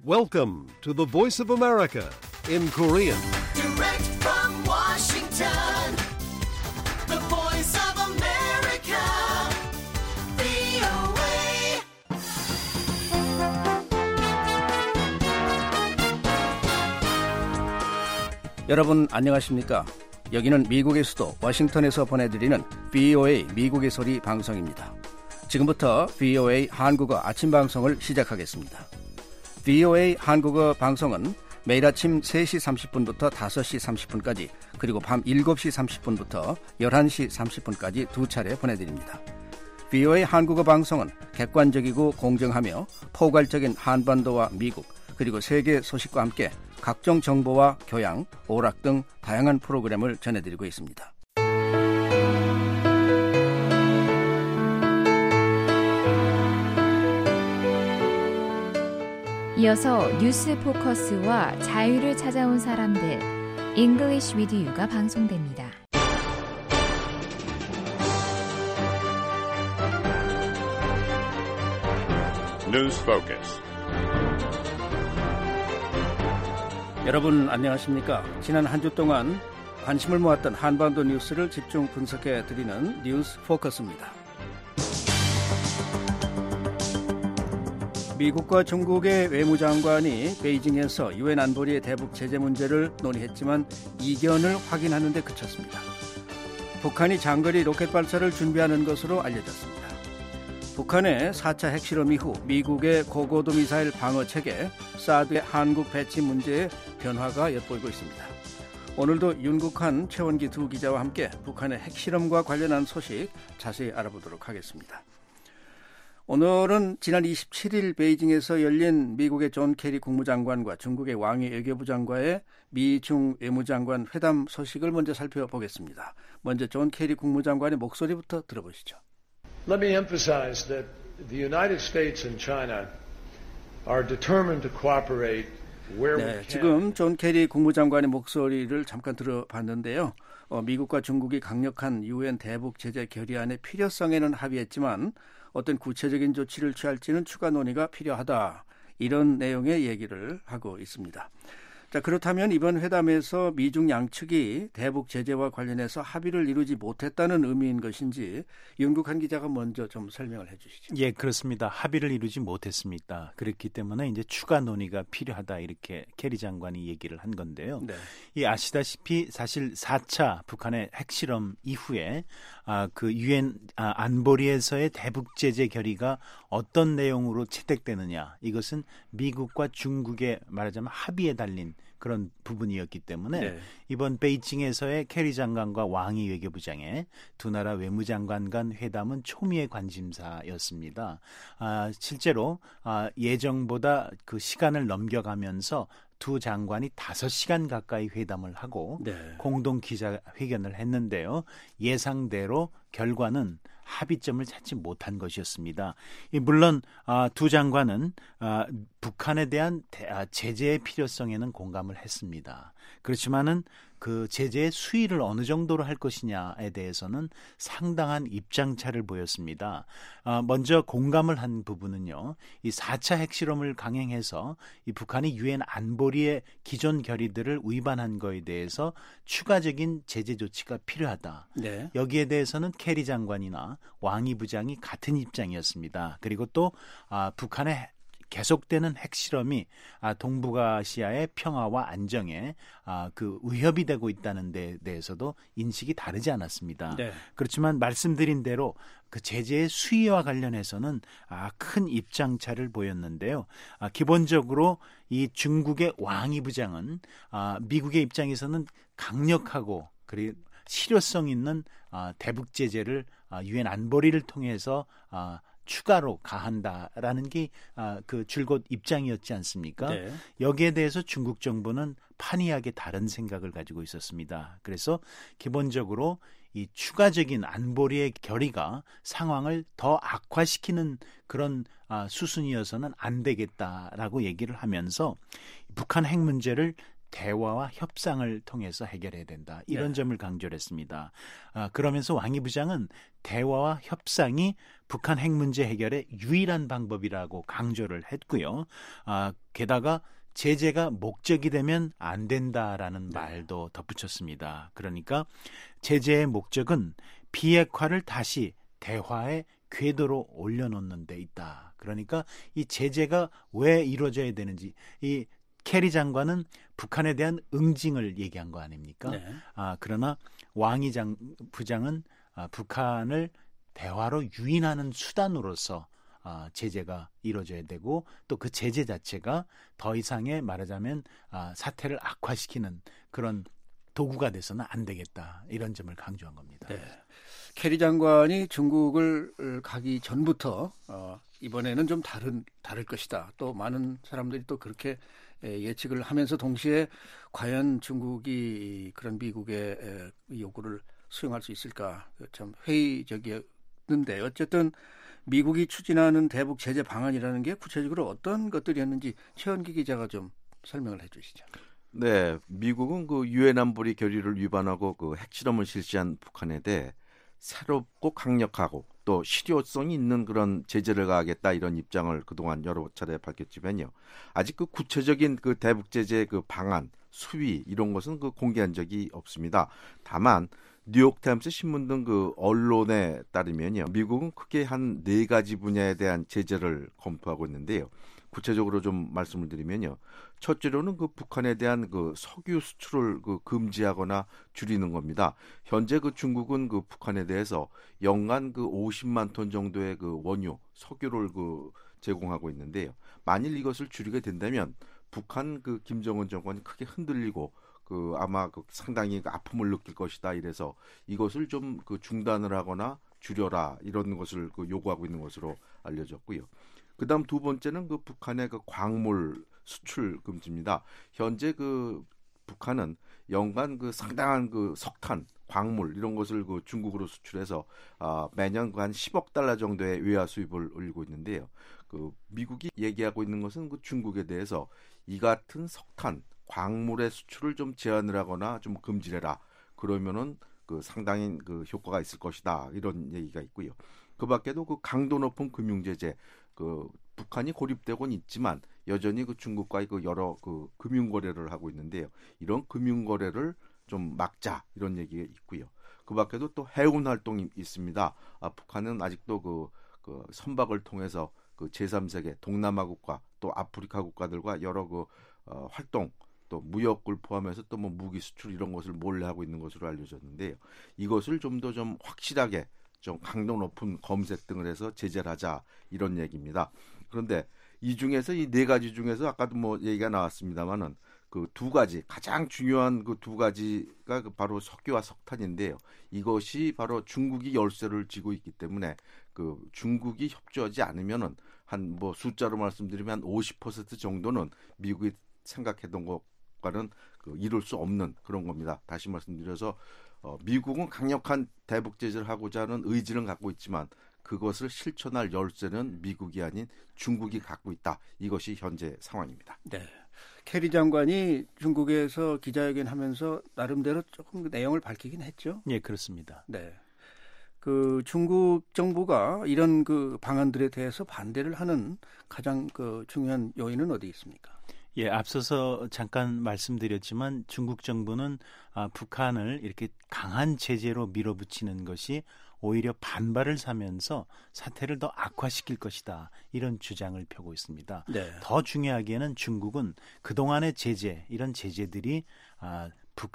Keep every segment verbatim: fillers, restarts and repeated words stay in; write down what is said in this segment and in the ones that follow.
Welcome to the Voice of America in Korean. Direct from Washington, the Voice of America, 브이오에이. 여러분 안녕하십니까? 여기는 미국의 수도 워싱턴에서 보내드리는 브이오에이 미국의 소리 방송입니다. 지금부터 브이오에이 한국어 아침 방송을 시작하겠습니다. 브이오에이 한국어 방송은 매일 아침 세 시 삼십 분부터 다섯 시 삼십 분까지 그리고 밤 일곱 시 삼십 분부터 열한 시 삼십 분까지 두 차례 보내드립니다. 브이오에이 한국어 방송은 객관적이고 공정하며 포괄적인 한반도와 미국 그리고 세계 소식과 함께 각종 정보와 교양, 오락 등 다양한 프로그램을 전해드리고 있습니다. 이어서 뉴스 포커스와 자유를 찾아온 사람들 English with You가 방송됩니다. News Focus. 여러분 안녕하십니까? 지난 한 주 동안 관심을 모았던 한반도 뉴스를 집중 분석해 드리는 뉴스 포커스입니다. 미국과 중국의 외무장관이 베이징에서 유엔 안보리의 대북 제재 문제를 논의했지만 이견을 확인하는 데 그쳤습니다. 북한이 장거리 로켓 발사를 준비하는 것으로 알려졌습니다. 북한의 사 차 핵실험 이후 미국의 고고도 미사일 방어 체계 사드의 한국 배치 문제에 변화가 엿보이고 있습니다. 오늘도 윤국한, 최원기 두 기자와 함께 북한의 핵실험과 관련한 소식 자세히 알아보도록 하겠습니다. 오늘은 지난 이십칠 일 베이징에서 열린 미국의 존 케리 국무장관과 중국의 왕이 외교부 장관의 미중 외무장관 회담 소식을 먼저 살펴보겠습니다. 먼저 존 케리 국무장관의 목소리부터 들어보시죠. Let me emphasize that the United States and China are determined to cooperate where we 네, can. 지금 존 케리 국무장관의 목소리를 잠깐 들어봤는데요. 어, 미국과 중국이 강력한 유엔 대북 제재 결의안의 필요성에는 합의했지만 어떤 구체적인 조치를 취할지는 추가 논의가 필요하다. 이런 내용의 얘기를 하고 있습니다. 자, 그렇다면 이번 회담에서 미중 양측이 대북 제재와 관련해서 합의를 이루지 못했다는 의미인 것인지 윤국한 기자가 먼저 좀 설명을 해 주시죠. 예, 그렇습니다. 합의를 이루지 못했습니다. 그렇기 때문에 이제 추가 논의가 필요하다 이렇게 케리 장관이 얘기를 한 건데요. 네. 이 아시다시피 사실 사 차 북한의 핵실험 이후에 아, 그 유엔 아, 안보리에서의 대북 제재 결의가 어떤 내용으로 채택되느냐 이것은 미국과 중국의 말하자면 합의에 달린 그런 부분이었기 때문에 네. 이번 베이징에서의 케리 장관과 왕이 외교부장의 두 나라 외무장관 간 회담은 초미의 관심사였습니다. 아, 실제로 아, 예정보다 그 시간을 넘겨가면서 두 장관이 다섯 시간 가까이 회담을 하고 네. 공동 기자회견을 했는데요. 예상대로 결과는 합의점을 찾지 못한 것이었습니다. 물론 두 장관은 북한에 대한 제재의 필요성에는 공감을 했습니다. 그렇지만은 그 제재의 수위를 어느 정도로 할 것이냐에 대해서는 상당한 입장차를 보였습니다. 먼저 공감을 한 부분은요. 이 사 차 핵실험을 강행해서 이 북한이 유엔 안보리의 기존 결의들을 위반한 것에 대해서 추가적인 제재 조치가 필요하다. 네. 여기에 대해서는 케리 장관이나 왕이 부장이 같은 입장이었습니다. 그리고 또 아, 북한의 계속되는 핵실험이 동북아시아의 평화와 안정에 그 위협이 되고 있다는 데 대해서도 인식이 다르지 않았습니다. 네. 그렇지만 말씀드린 대로 그 제재의 수위와 관련해서는 큰 입장차를 보였는데요. 기본적으로 이 중국의 왕이 부장은 미국의 입장에서는 강력하고 그리고 실효성 있는 대북 제재를 유엔 안보리를 통해서 추가로 가한다라는 게 그 줄곧 입장이었지 않습니까? 네. 여기에 대해서 중국 정부는 판이하게 다른 생각을 가지고 있었습니다. 그래서 기본적으로 이 추가적인 안보리의 결의가 상황을 더 악화시키는 그런 수순이어서는 안 되겠다라고 얘기를 하면서 북한 핵 문제를 대화와 협상을 통해서 해결해야 된다. 이런 네. 점을 강조를 했습니다. 아, 그러면서 왕이 부장은 대화와 협상이 북한 핵 문제 해결의 유일한 방법이라고 강조를 했고요. 아, 게다가 제재가 목적이 되면 안 된다라는 네. 말도 덧붙였습니다. 그러니까 제재의 목적은 비핵화를 다시 대화의 궤도로 올려놓는 데 있다. 그러니까 이 제재가 왜 이루어져야 되는지, 이 캐리 장관은 북한에 대한 응징을 얘기한 거 아닙니까? 네. 아, 그러나 왕이 장, 부장은 아, 북한을 대화로 유인하는 수단으로서 아, 제재가 이루어져야 되고 또 그 제재 자체가 더 이상의 말하자면 아, 사태를 악화시키는 그런 도구가 돼서는 안 되겠다. 이런 점을 강조한 겁니다. 네. 캐리 장관이 중국을 가기 전부터 어, 이번에는 좀 다른 다를 것이다. 또 많은 사람들이 또 그렇게 예측을 하면서 동시에 과연 중국이 그런 미국의 요구를 수용할 수 있을까 참 회의적이었는데 어쨌든 미국이 추진하는 대북 제재 방안이라는 게 구체적으로 어떤 것들이었는지 최원기 기자가 좀 설명을 해주시죠. 네, 미국은 그 유엔 안보리 결의를 위반하고 그 핵실험을 실시한 북한에 대해 새롭고 강력하고 또 실효성이 있는 그런 제재를 가하겠다 이런 입장을 그동안 여러 차례 밝혔지만요. 아직 그 구체적인 그 대북 제재 그 방안, 수위 이런 것은 그 공개한 적이 없습니다. 다만 뉴욕타임스 신문 등 그 언론에 따르면요, 미국은 크게 한 네 가지 분야에 대한 제재를 검토하고 있는데요. 구체적으로 좀 말씀을 드리면요, 첫째로는 그 북한에 대한 그 석유 수출을 그 금지하거나 줄이는 겁니다. 현재 그 중국은 그 북한에 대해서 연간 그 오십만 톤 정도의 그 원유, 석유를 그 제공하고 있는데요. 만일 이것을 줄이게 된다면 북한 그 김정은 정권이 크게 흔들리고 그 아마 그 상당히 그 아픔을 느낄 것이다. 이래서 이것을 좀 그 중단을 하거나 줄여라 이런 것을 그 요구하고 있는 것으로 알려졌고요. 그다음 두 번째는 그 북한의 그 광물 수출 금지입니다. 현재 그 북한은 연간 그 상당한 그 석탄, 광물 이런 것을 그 중국으로 수출해서 아, 매년 그 한 십억 달러 정도의 외화 수입을 올리고 있는데요. 그 미국이 얘기하고 있는 것은 그 중국에 대해서 이 같은 석탄, 광물의 수출을 좀 제한을 하거나 좀 금지를 해라. 그러면은 그 상당히 그 효과가 있을 것이다. 이런 얘기가 있고요. 그 밖에도 그 강도 높은 금융 제재, 그 북한이 고립되고는 있지만 여전히 그 중국과의 그 여러 그 금융 거래를 하고 있는데요. 이런 금융 거래를 좀 막자 이런 얘기가 있고요. 그 밖에도 또 해운 활동이 있습니다. 아, 북한은 아직도 그, 그 선박을 통해서 그 제삼 세계 동남아 국가 또 아프리카 국가들과 여러 그 어, 활동 또 무역을 포함해서 또 뭐 무기 수출 이런 것을 몰래 하고 있는 것으로 알려졌는데요. 이것을 좀 더 좀 확실하게 좀 강도 높은 검색 등을 해서 제재를 하자 이런 얘기입니다. 그런데 이 중에서 이 네 가지 중에서 아까도 뭐 얘기가 나왔습니다만은 그 두 가지 가장 중요한 그 두 가지가 바로 석유와 석탄인데요. 이것이 바로 중국이 열쇠를 쥐고 있기 때문에 그 중국이 협조하지 않으면은 한 뭐 숫자로 말씀드리면 한 오십 퍼센트 정도는 미국이 생각했던 것과는 그 이룰 수 없는 그런 겁니다. 다시 말씀드려서 어, 미국은 강력한 대북 제재를 하고자 하는 의지는 갖고 있지만 그것을 실천할 열쇠는 미국이 아닌 중국이 갖고 있다. 이것이 현재 상황입니다. 네. 캐리 장관이 중국에서 기자회견하면서 나름대로 조금 내용을 밝히긴 했죠. 예, 그렇습니다. 네. 그 중국 정부가 이런 그 방안들에 대해서 반대를 하는 가장 그 중요한 요인은 어디 있습니까? 예, 앞서서 잠깐 말씀드렸지만 중국 정부는 아, 북한을 이렇게 강한 제재로 밀어붙이는 것이 오히려 반발을 사면서 사태를 더 악화시킬 것이다. 이런 주장을 펴고 있습니다. 네. 더 중요하기에는 중국은 그동안의 제재, 이런 제재들이 아,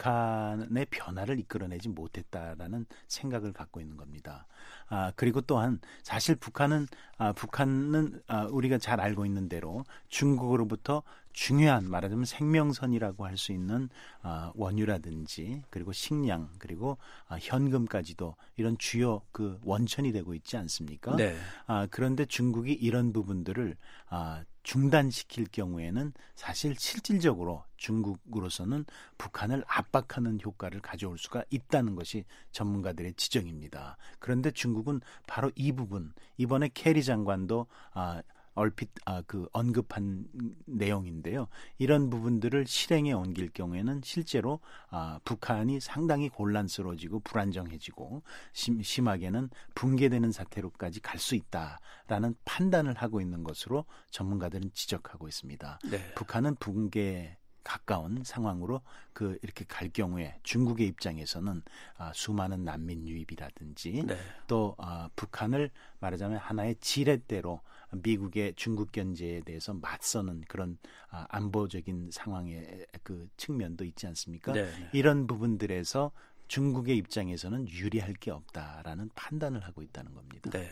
북한의 변화를 이끌어내지 못했다라는 생각을 갖고 있는 겁니다. 아, 그리고 또한 사실 북한은 아, 북한은 아, 우리가 잘 알고 있는 대로 중국으로부터 중요한 말하자면 생명선이라고 할 수 있는 아, 원유라든지 그리고 식량 그리고 아, 현금까지도 이런 주요 그 원천이 되고 있지 않습니까? 네. 아, 그런데 중국이 이런 부분들을 아, 중단시킬 경우에는 사실 실질적으로 중국으로서는 북한을 압박하는 효과를 가져올 수가 있다는 것이 전문가들의 지적입니다. 그런데 중국은 바로 이 부분, 이번에 캐리 장관도 아, 얼핏 아, 그 언급한 내용인데요. 이런 부분들을 실행에 옮길 경우에는 실제로 아, 북한이 상당히 곤란스러워지고 불안정해지고 심, 심하게는 붕괴되는 사태로까지 갈 수 있다라는 판단을 하고 있는 것으로 전문가들은 지적하고 있습니다. 네. 북한은 붕괴 가까운 상황으로 그 이렇게 갈 경우에 중국의 입장에서는 아, 수많은 난민 유입이라든지 네. 또 아, 북한을 말하자면 하나의 지렛대로 미국의 중국 견제에 대해서 맞서는 그런 아, 안보적인 상황의 그 측면도 있지 않습니까? 네, 네. 이런 부분들에서 중국의 입장에서는 유리할 게 없다라는 판단을 하고 있다는 겁니다. 네.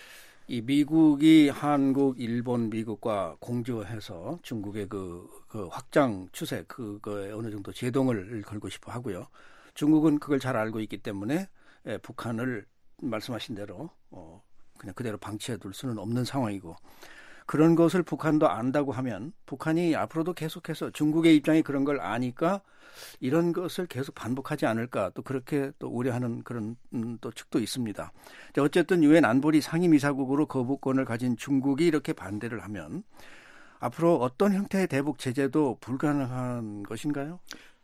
이 미국이 한국, 일본, 미국과 공조해서 중국의 그, 그 확장 추세 그거에 어느 정도 제동을 걸고 싶어 하고요. 중국은 그걸 잘 알고 있기 때문에 예, 북한을 말씀하신 대로 어, 그냥 그대로 방치해 둘 수는 없는 상황이고 그런 것을 북한도 안다고 하면 북한이 앞으로도 계속해서 중국의 입장이 그런 걸 아니까 이런 것을 계속 반복하지 않을까 또 그렇게 또 우려하는 그런 음, 또 측도 있습니다. 어쨌든 유엔 안보리 상임이사국으로 거부권을 가진 중국이 이렇게 반대를 하면 앞으로 어떤 형태의 대북 제재도 불가능한 것인가요?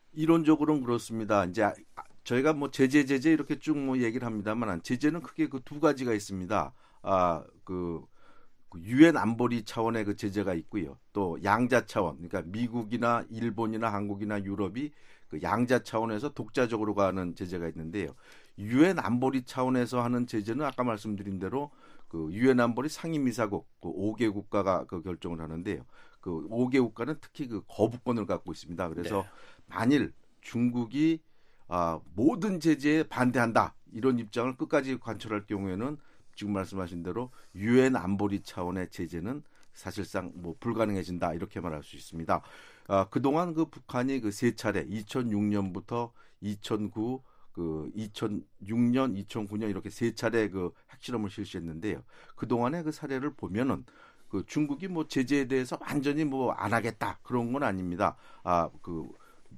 이론적으로는 그렇습니다. 이제 저희가 뭐 제재 제재 이렇게 쭉 뭐 얘기를 합니다만 제재는 크게 그 두 가지가 있습니다. 아, 그 유엔 안보리 차원의 그 제재가 있고요. 또 양자 차원, 그러니까 미국이나 일본이나 한국이나 유럽이 그 양자 차원에서 독자적으로 가는 제재가 있는데요. 유엔 안보리 차원에서 하는 제재는 아까 말씀드린 대로 그 유엔 안보리 상임이사국 그 오 개 국가가 그 결정을 하는데요. 그 오 개 국가는 특히 그 거부권을 갖고 있습니다. 그래서 네. 만일 중국이 아, 모든 제재에 반대한다 이런 입장을 끝까지 관철할 경우에는 지금 말씀하신 대로 유엔 안보리 차원의 제재는 사실상 뭐 불가능해진다 이렇게 말할 수 있습니다. 아, 그동안 그 북한이 그 세 차례 이천육 년부터 이천구 그 이천육 년, 이천구 년 이렇게 세 차례 그 핵실험을 실시했는데요. 그동안의 그 사례를 보면은 그 중국이 뭐 제재에 대해서 완전히 뭐 안 하겠다 그런 건 아닙니다. 아, 그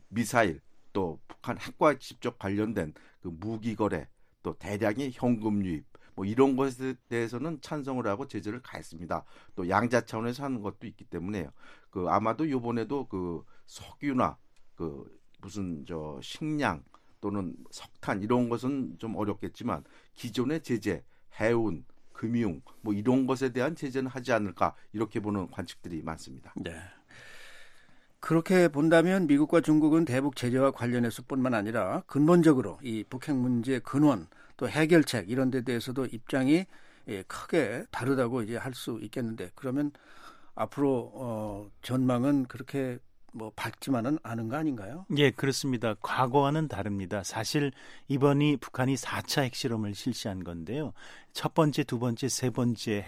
미사일 또 북한 핵과 직접 관련된 그 무기 거래 또 대량의 현금 유입 뭐 이런 것에 대해서는 찬성을 하고 제재를 가했습니다. 또 양자 차원에서 하는 것도 있기 때문에요. 그 아마도 이번에도 그 석유나 그 무슨 저 식량 또는 석탄 이런 것은 좀 어렵겠지만 기존의 제재, 해운, 금융 뭐 이런 것에 대한 제재는 하지 않을까 이렇게 보는 관측들이 많습니다. 네. 그렇게 본다면 미국과 중국은 대북 제재와 관련해서뿐만 아니라 근본적으로 이 북핵 문제의 근원 또 해결책 이런 데 대해서도 입장이 크게 다르다고 이제 할 수 있겠는데 그러면 앞으로 어, 전망은 그렇게 뭐 밝지만은 않은 거 아닌가요? 예, 그렇습니다. 과거와는 다릅니다. 사실 이번이 북한이 사 차 핵실험을 실시한 건데요. 첫 번째, 두 번째, 세 번째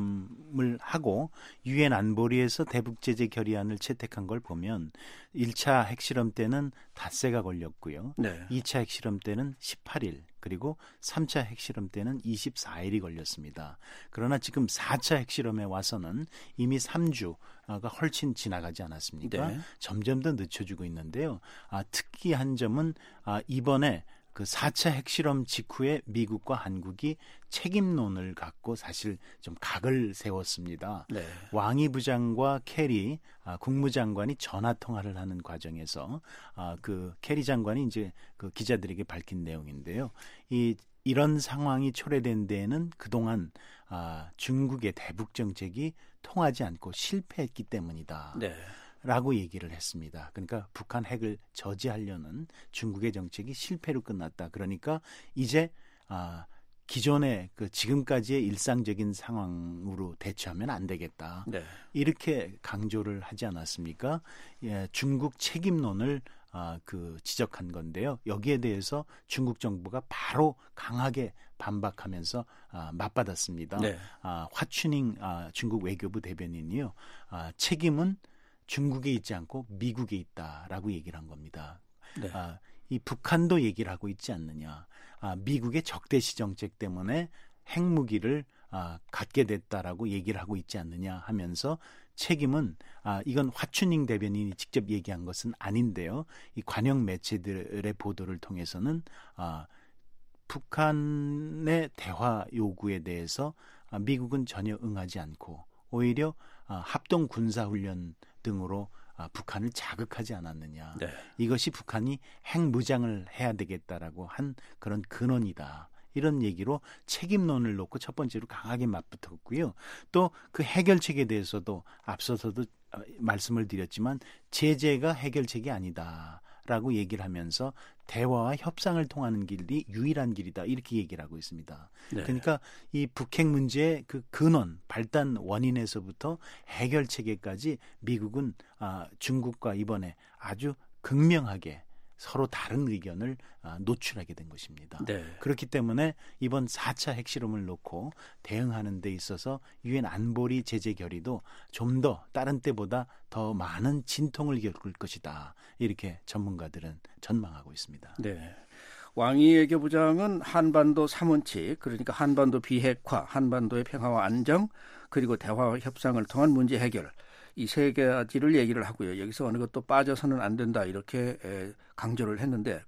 핵실험을 하고 유엔 안보리에서 대북 제재 결의안을 채택한 걸 보면 일 차 핵실험 때는 닷새가 걸렸고요. 네. 이 차 핵실험 때는 십팔 일, 그리고 삼 차 핵실험 때는 이십사 일이 걸렸습니다. 그러나 지금 사 차 핵실험에 와서는 이미 삼 주가 훨씬 지나가지 않았습니까? 네. 점점 더 늦춰지고 있는데요. 아, 특이한 점은 아, 이번에 그 사 차 핵실험 직후에 미국과 한국이 책임론을 갖고 사실 좀 각을 세웠습니다. 네. 왕이 부장과 캐리 아, 국무장관이 전화 통화를 하는 과정에서 아, 그 캐리 장관이 이제 그 기자들에게 밝힌 내용인데요. 이 이런 상황이 초래된 데에는 그동안 아, 중국의 대북 정책이 통하지 않고 실패했기 때문이다. 네. 라고 얘기를 했습니다. 그러니까 북한 핵을 저지하려는 중국의 정책이 실패로 끝났다. 그러니까 이제 아, 기존의 그 지금까지의 일상적인 상황으로 대처하면 안 되겠다. 네. 이렇게 강조를 하지 않았습니까? 예, 중국 책임론을 아, 그 지적한 건데요. 여기에 대해서 중국 정부가 바로 강하게 반박하면서 아, 맞받았습니다. 네. 아, 화춘잉 아, 중국 외교부 대변인이요. 아, 책임은 중국에 있지 않고 미국에 있다라고 얘기를 한 겁니다. 네. 아, 이 북한도 얘기를 하고 있지 않느냐. 아, 미국의 적대시 정책 때문에 핵무기를 아, 갖게 됐다라고 얘기를 하고 있지 않느냐 하면서 책임은 아, 이건 화춘잉 대변인이 직접 얘기한 것은 아닌데요. 이 관영 매체들의 보도를 통해서는 아, 북한의 대화 요구에 대해서 아, 미국은 전혀 응하지 않고 오히려 아, 합동 군사 훈련 등으로 아, 북한을 자극하지 않았느냐. 네. 이것이 북한이 핵무장을 해야 되겠다라고 한 그런 근원이다. 이런 얘기로 책임론을 놓고 첫 번째로 강하게 맞붙었고요. 또 그 해결책에 대해서도 앞서서도 어, 말씀을 드렸지만 제재가 해결책이 아니다라고 얘기를 하면서 대화와 협상을 통하는 길이 유일한 길이다. 이렇게 얘기를 하고 있습니다. 네. 그러니까 이 북핵 문제의 그 근원, 발단 원인에서부터 해결책에까지 미국은 아, 중국과 이번에 아주 극명하게 서로 다른 의견을 노출하게 된 것입니다. 네. 그렇기 때문에 이번 사 차 핵실험을 놓고 대응하는 데 있어서 유엔 안보리 제재 결의도 좀 더 다른 때보다 더 많은 진통을 겪을 것이다. 이렇게 전문가들은 전망하고 있습니다. 네. 왕이 외교부장은 한반도 삼 원칙, 그러니까 한반도 비핵화, 한반도의 평화와 안정, 그리고 대화와 협상을 통한 문제 해결, 이 세 가지를 얘기를 하고요. 여기서 어느 것도 빠져서는 안 된다 이렇게 강조를 했는데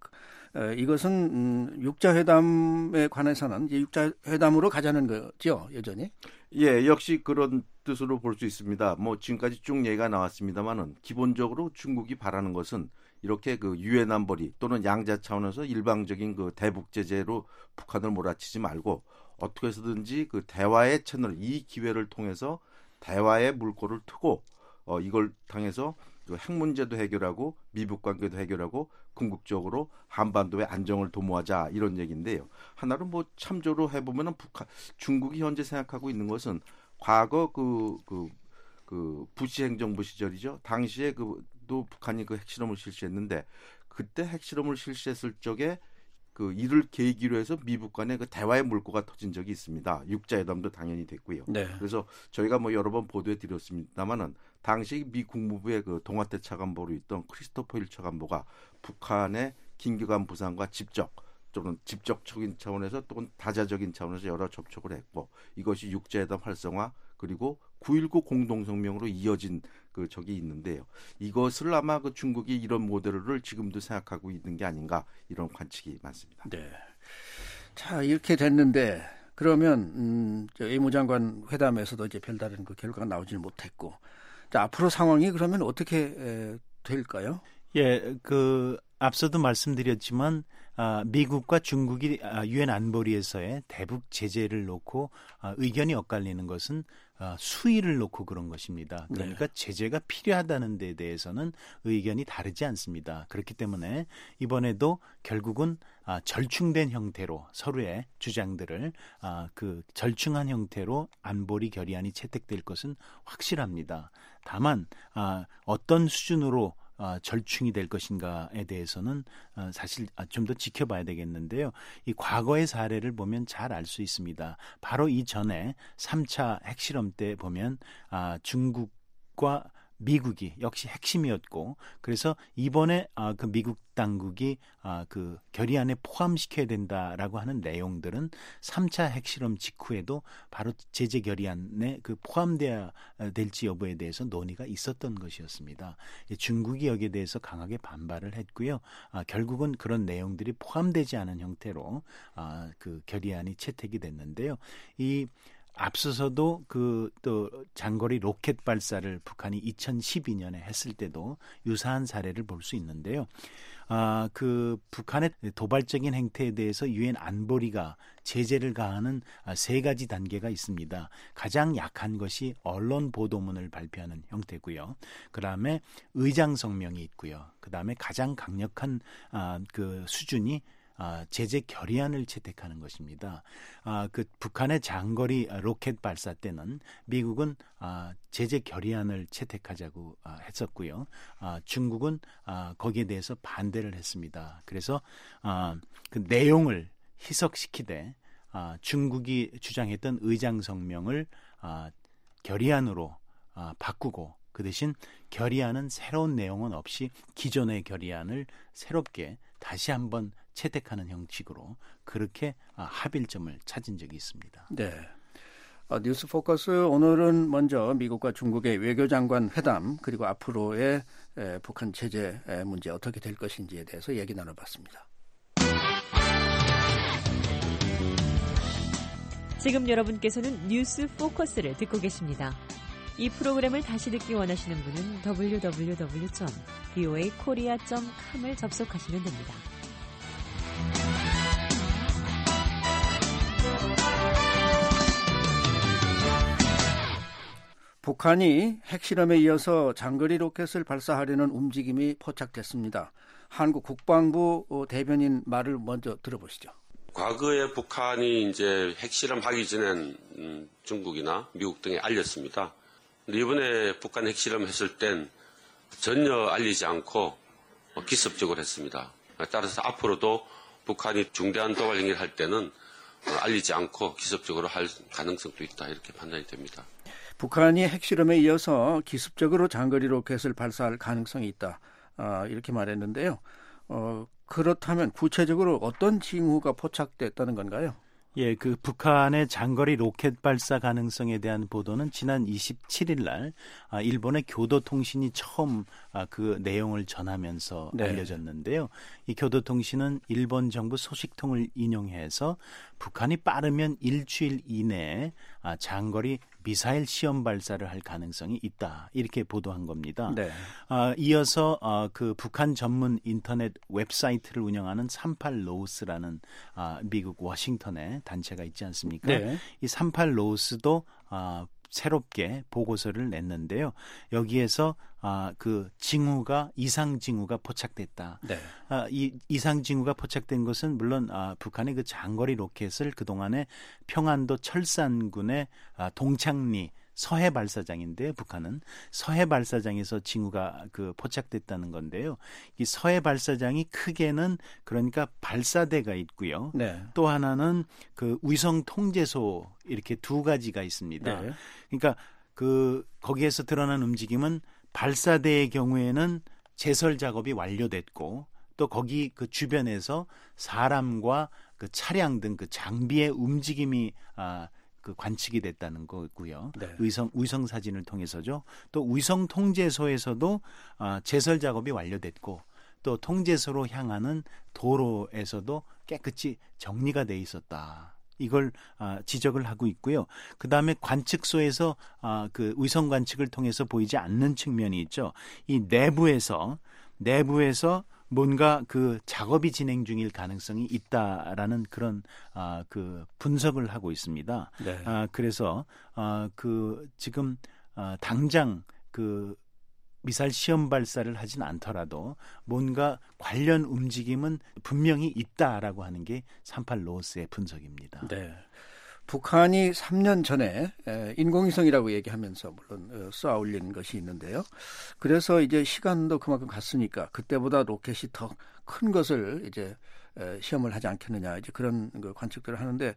이것은 육자회담에 관해서는 이제 육자회담으로 가자는 거죠, 여전히? 예, 역시 그런 뜻으로 볼 수 있습니다. 뭐 지금까지 쭉 얘기가 나왔습니다만은 기본적으로 중국이 바라는 것은 이렇게 그 유엔 안보리 또는 양자 차원에서 일방적인 그 대북 제재로 북한을 몰아치지 말고 어떻게 해서든지 그 대화의 채널, 이 기회를 통해서 대화의 물꼬를 트고 어, 이걸 통해서 그 핵 문제도 해결하고 미북 관계도 해결하고 궁극적으로 한반도의 안정을 도모하자 이런 얘기인데요. 하나로 뭐 참조로 해보면은 북한 중국이 현재 생각하고 있는 것은 과거 그 그 그 부시 행정부 시절이죠. 당시에 그도 북한이 그 핵실험을 실시했는데 그때 핵실험을 실시했을 적에 그 이를 계기로 해서 미북 간의 그 대화의 물꼬가 터진 적이 있습니다. 육자회담도 당연히 됐고요. 네. 그래서 저희가 뭐 여러 번 보도해 드렸습니다만은 당시 미 국무부의 그 동아태 차관보로 있던 크리스토퍼 힐 차관보가 북한의 긴급한 부상과 직접 또는 직접적인 차원에서 또는 다자적인 차원에서 여러 접촉을 했고 이것이 육자회담 활성화 그리고 구일구 공동성명으로 이어진 그 적이 있는데요. 이것을 아마 그 중국이 이런 모델을 지금도 생각하고 있는 게 아닌가 이런 관측이 많습니다. 네. 자 이렇게 됐는데 그러면 음, 저 외무장관 회담에서도 이제 별다른 그 결과가 나오질 못했고, 자 앞으로 상황이 그러면 어떻게 에, 될까요? 예, 그 앞서도 말씀드렸지만 아, 미국과 중국이 아, 유엔 안보리에서의 대북 제재를 놓고 아, 의견이 엇갈리는 것은 아, 수위를 놓고 그런 것입니다. 그러니까 네. 제재가 필요하다는 데 대해서는 의견이 다르지 않습니다. 그렇기 때문에 이번에도 결국은 아, 절충된 형태로 서로의 주장들을 아, 그 절충한 형태로 안보리 결의안이 채택될 것은 확실합니다. 다만 아, 어떤 수준으로 어, 절충이 될 것인가에 대해서는 어, 사실 좀 더 지켜봐야 되겠는데요. 이 과거의 사례를 보면 잘 알 수 있습니다. 바로 이전에 삼 차 핵실험 때 보면 아, 중국과 미국이 역시 핵심이었고 그래서 이번에 아, 그 미국 당국이 아, 그 결의안에 포함시켜야 된다라고 하는 내용들은 삼 차 핵실험 직후에도 바로 제재 결의안에 그 포함돼야 될지 여부에 대해서 논의가 있었던 것이었습니다. 중국이 여기에 대해서 강하게 반발을 했고요. 아, 결국은 그런 내용들이 포함되지 않은 형태로 아, 그 결의안이 채택이 됐는데요. 이 앞서서도 그 또 장거리 로켓 발사를 북한이 이천십이 년에 했을 때도 유사한 사례를 볼 수 있는데요. 아, 그 북한의 도발적인 행태에 대해서 유엔 안보리가 제재를 가하는 세 가지 단계가 있습니다. 가장 약한 것이 언론 보도문을 발표하는 형태고요. 그다음에 의장 성명이 있고요. 그다음에 가장 강력한 아, 그 수준이 아, 제재 결의안을 채택하는 것입니다. 아, 그 북한의 장거리 로켓 발사 때는 미국은 아, 제재 결의안을 채택하자고 아, 했었고요. 아, 중국은 아, 거기에 대해서 반대를 했습니다. 그래서 아, 그 내용을 희석시키되 아, 중국이 주장했던 의장 성명을 아, 결의안으로 아, 바꾸고 그 대신 결의안은 새로운 내용은 없이 기존의 결의안을 새롭게 다시 한번 채택하는 형식으로 그렇게 합일점을 찾은 적이 있습니다. 네. 어, 뉴스 포커스 오늘은 먼저 미국과 중국의 외교장관 회담 그리고 앞으로의 에, 북한 제재 문제 어떻게 될 것인지에 대해서 얘기 나눠봤습니다. 지금 여러분께서는 뉴스 포커스를 듣고 계십니다. 이 프로그램을 다시 듣기 원하시는 분은 더블유 더블유 더블유 점 브이오에이 코리아 점 컴을 접속하시면 됩니다. 북한이 핵실험에 이어서 장거리 로켓을 발사하려는 움직임이 포착됐습니다. 한국 국방부 대변인 말을 먼저 들어보시죠. 과거에 북한이 이제 핵실험하기 전엔 음, 중국이나 미국 등에 알렸습니다. 근데 이번에 북한 핵실험했을 땐 전혀 알리지 않고 기습적으로 했습니다. 따라서 앞으로도 북한이 중대한 도발 행위를 할 때는 알리지 않고 기습적으로 할 가능성도 있다, 이렇게 판단이 됩니다. 북한이 핵실험에 이어서 기습적으로 장거리 로켓을 발사할 가능성이 있다, 아, 이렇게 말했는데요. 어, 그렇다면 구체적으로 어떤 징후가 포착됐다는 건가요? 예, 그 북한의 장거리 로켓 발사 가능성에 대한 보도는 지난 이십칠일 날 아, 일본의 교도통신이 처음 아, 그 내용을 전하면서 네. 알려졌는데요. 이 교도통신은 일본 정부 소식통을 인용해서 북한이 빠르면 일주일 이내에 아, 장거리 미사일 시험 발사를 할 가능성이 있다, 이렇게 보도한 겁니다. 네. 아, 이어서 아, 그 북한 전문 인터넷 웹사이트를 운영하는 삼팔 로우스라는 아, 미국 워싱턴의 단체가 있지 않습니까? 네. 이 삼팔 로우스도 아, 새롭게 보고서를 냈는데요. 여기에서 아, 그 징후가 이상 징후가 포착됐다. 네. 아, 이 이상 징후가 포착된 것은 물론 아, 북한의 그 장거리 로켓을 그 동안에 평안도 철산군의 아, 동창리 서해 발사장인데, 북한은 서해 발사장에서 징후가 그 포착됐다는 건데요. 이 서해 발사장이 크게는 그러니까 발사대가 있고요. 네. 또 하나는 그 위성 통제소, 이렇게 두 가지가 있습니다. 네. 그러니까 그 거기에서 드러난 움직임은 발사대의 경우에는 제설 작업이 완료됐고, 또 거기 그 주변에서 사람과 그 차량 등 그 장비의 움직임이 아, 그 관측이 됐다는 거고요. 네. 위성 위성 사진을 통해서죠. 또 위성 통제소에서도 아, 제설 작업이 완료됐고, 또 통제소로 향하는 도로에서도 깨끗이 정리가 돼 있었다, 이걸 아, 지적을 하고 있고요. 그 다음에 관측소에서 아, 그 위성 관측을 통해서 보이지 않는 측면이 있죠. 이 내부에서 내부에서 뭔가 그 작업이 진행 중일 가능성이 있다라는 그런 아, 그 분석을 하고 있습니다. 네. 아, 그래서 아, 그 지금 아, 당장 그 미사일 시험 발사를 하진 않더라도 뭔가 관련 움직임은 분명히 있다라고 하는 게 삼팔 로우스의 분석입니다. 네. 북한이 삼 년 전에 인공위성이라고 얘기하면서 물론 쏘아 올린 것이 있는데요. 그래서 이제 시간도 그만큼 갔으니까 그때보다 로켓이 더 큰 것을 이제 시험을 하지 않겠느냐, 이제 그런 관측들을 하는데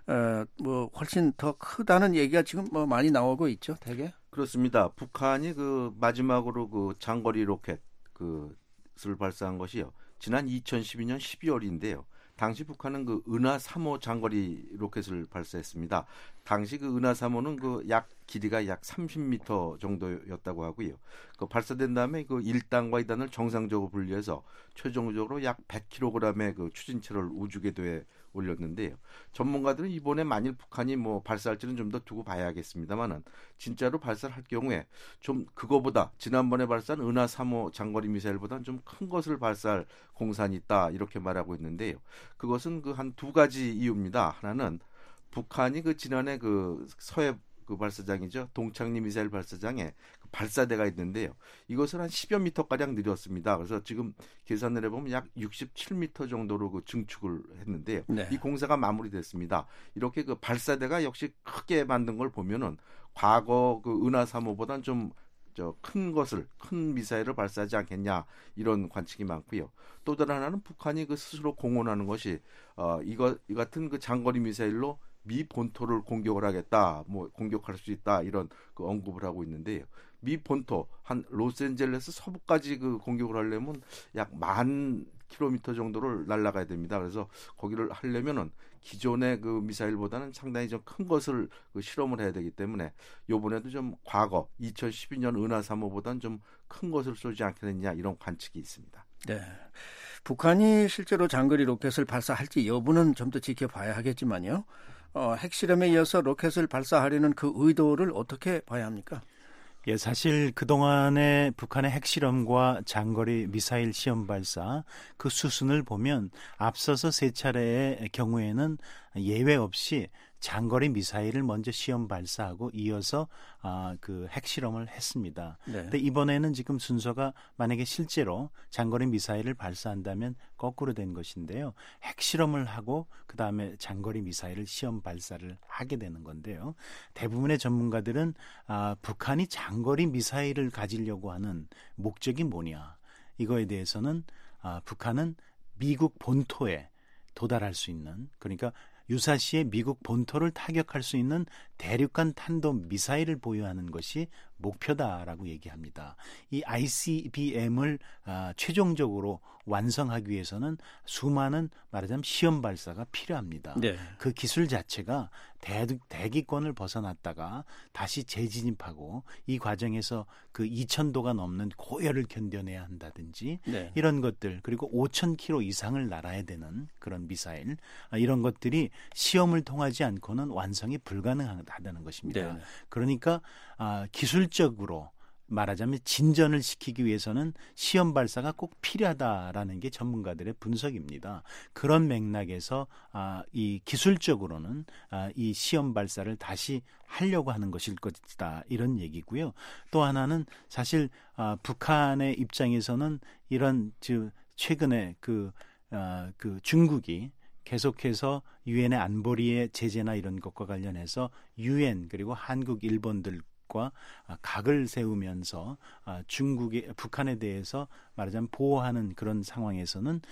뭐 훨씬 더 크다는 얘기가 지금 뭐 많이 나오고 있죠, 대개. 그렇습니다. 북한이 그 마지막으로 그 장거리 로켓 그를 발사한 것이요, 지난 이천십이 년 십이월인데요. 당시 북한은 그 은하 삼 호 장거리 로켓을 발사했습니다. 당시 그 은하 삼 호는 그 약 길이가 약 삼십 미터 정도였다고 하고요. 그 발사된 다음에 그 일 단과 이 단을 정상적으로 분리해서 최종적으로 약 백 킬로그램의 그 추진체를 우주궤도에 올렸는데요. 전문가들은 이번에 만일 북한이 뭐 발사할지는 좀 더 두고 봐야겠습니다만은 진짜로 발사를 할 경우에 좀 그거보다 지난번에 발사한 은하 삼 호 장거리 미사일보다는 좀 큰 것을 발사할 공산이 있다, 이렇게 말하고 있는데요. 그것은 그 한 두 가지 이유입니다. 하나는 북한이 그 지난해 그 서해 그 발사장이죠, 동창리 미사일 발사장에 그 발사대가 있는데요. 이것을 한 십여 미터가량 늘렸습니다. 그래서 지금 계산을 해보면 약 육십칠 미터 정도로 그 증축을 했는데요. 네. 이 공사가 마무리됐습니다. 이렇게 그 발사대가 역시 크게 만든 걸 보면은 과거 그 은하 삼 호보다는 좀 저 큰 것을, 큰 미사일을 발사하지 않겠냐, 이런 관측이 많고요. 또 다른 하나는 북한이 그 스스로 공언하는 것이 어 이거 이 같은 그 장거리 미사일로 미 본토를 공격을 하겠다, 뭐 공격할 수 있다, 이런 그 언급을 하고 있는데요. 미 본토 한 로스앤젤레스 서부까지 그 공격을 하려면 약 만 킬로미터 정도를 날아가야 됩니다. 그래서 거기를 하려면은 기존의 그 미사일보다는 상당히 좀 큰 것을 그 실험을 해야 되기 때문에 이번에도 좀 과거 이천십이 년 은하 삼 호보다는 좀 큰 것을 쏘지 않겠느냐, 이런 관측이 있습니다. 네. 북한이 실제로 장거리 로켓을 발사할지 여부는 좀 더 지켜봐야 하겠지만요. 어, 핵실험에 이어서 로켓을 발사하려는 그 의도를 어떻게 봐야 합니까? 예, 사실 그동안의 북한의 핵실험과 장거리 미사일 시험 발사 그 수순을 보면 앞서서 세 차례의 경우에는 예외 없이 장거리 미사일을 먼저 시험 발사하고 이어서 아, 그 핵실험을 했습니다. 네. 근데 이번에는 지금 순서가 만약에 실제로 장거리 미사일을 발사한다면 거꾸로 된 것인데요. 핵실험을 하고 그다음에 장거리 미사일을 시험 발사를 하게 되는 건데요. 대부분의 전문가들은 아, 북한이 장거리 미사일을 가지려고 하는 목적이 뭐냐. 이거에 대해서는 아, 북한은 미국 본토에 도달할 수 있는, 그러니까 유사시에 미국 본토를 타격할 수 있는 대륙간 탄도 미사일을 보유하는 것이 목표다라고 얘기합니다. 이 아이씨비엠을 아, 최종적으로 완성하기 위해서는 수많은 말하자면 시험 발사가 필요합니다. 네. 그 기술 자체가 대, 대기권을 벗어났다가 다시 재진입하고 이 과정에서 그 이천 도가 넘는 고열을 견뎌내야 한다든지 네. 이런 것들, 그리고 오천 킬로미터 이상을 날아야 되는 그런 미사일, 아, 이런 것들이 시험을 통하지 않고는 완성이 불가능하다는 것입니다. 네. 그러니까 아, 기술적으로 말하자면 진전을 시키기 위해서는 시험 발사가 꼭 필요하다라는 게 전문가들의 분석입니다. 그런 맥락에서 아, 이 기술적으로는 아, 이 시험 발사를 다시 하려고 하는 것일 것이다, 이런 얘기고요. 또 하나는 사실 아, 북한의 입장에서는 이런 즉 최근에 그, 아, 그 중국이 계속해서 유엔의 안보리의 제재나 이런 것과 관련해서 유엔 그리고 한국, 일본들 과 각을 세우면서 중국의 북한에 대해서 말하자면 보호하는 그런 상황에서는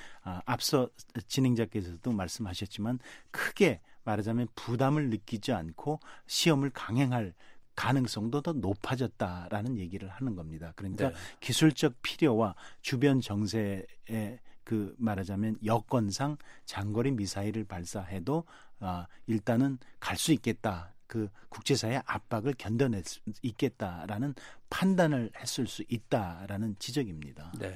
앞서 진행자께서도 말씀하셨지만 크게 말하자면 부담을 느끼지 않고 시험을 강행할 가능성도 더 높아졌다라는 얘기를 하는 겁니다. 그러니까 네. 기술적 필요와 주변 정세의 그 말하자면 여건상 장거리 미사일을 발사해도 일단은 갈 수 있겠다. 그 국제사회의 압박을 견뎌낼 수 있겠다라는 판단을 했을 수 있다라는 지적입니다. 네.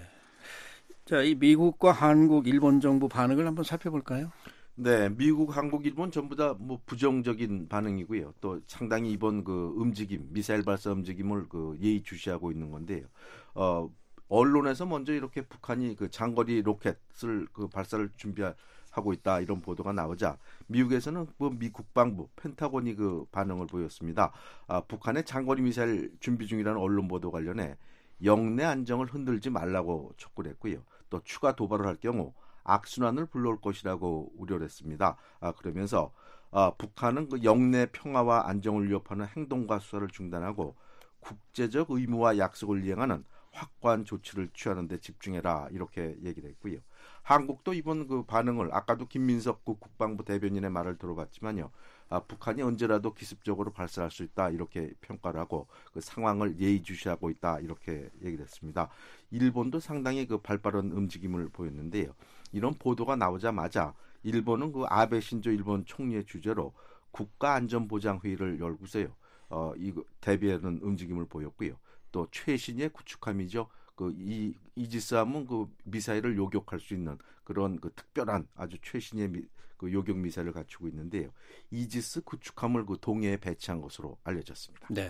자, 이 미국과 한국, 일본 정부 반응을 한번 살펴볼까요? 네, 미국, 한국, 일본 전부 다 뭐 부정적인 반응이고요. 또 상당히 이번 그 움직임, 미사일 발사 움직임을 그 예의주시하고 있는 건데요. 어, 언론에서 먼저 이렇게 북한이 그 장거리 로켓을 그 발사를 준비할 하고 있다, 이런 보도가 나오자 미국에서는 뭐 미 국방부 펜타곤이 그 반응을 보였습니다. 아, 북한의 장거리 미사일 준비 중이라는 언론 보도 관련해 영내 안정을 흔들지 말라고 촉구를 했고요. 또 추가 도발을 할 경우 악순환을 불러올 것이라고 우려를 했습니다. 아, 그러면서 아, 북한은 그 영내 평화와 안정을 위협하는 행동과 수사를 중단하고 국제적 의무와 약속을 이행하는 확고한 조치를 취하는 데 집중해라, 이렇게 얘기를 했고요. 한국도 이번 그 반응을 아까도 김민석 국방부 대변인의 말을 들어봤지만요. 아, 북한이 언제라도 기습적으로 발사할 수 있다, 이렇게 평가를 하고 그 상황을 예의주시하고 있다, 이렇게 얘기를 했습니다. 일본도 상당히 그 발빠른 움직임을 보였는데요. 이런 보도가 나오자마자 일본은 그 아베 신조 일본 총리의 주재로 국가안전보장회의를 열고서요. 어, 이 대비하는 움직임을 보였고요. 또 최신의 구축함이죠. 그 이 이지스함은 그 미사일을 요격할 수 있는 그런 그 특별한 아주 최신의 미, 그 요격 미사일을 갖추고 있는데요. 이지스 구축함을 그 동해에 배치한 것으로 알려졌습니다. 네.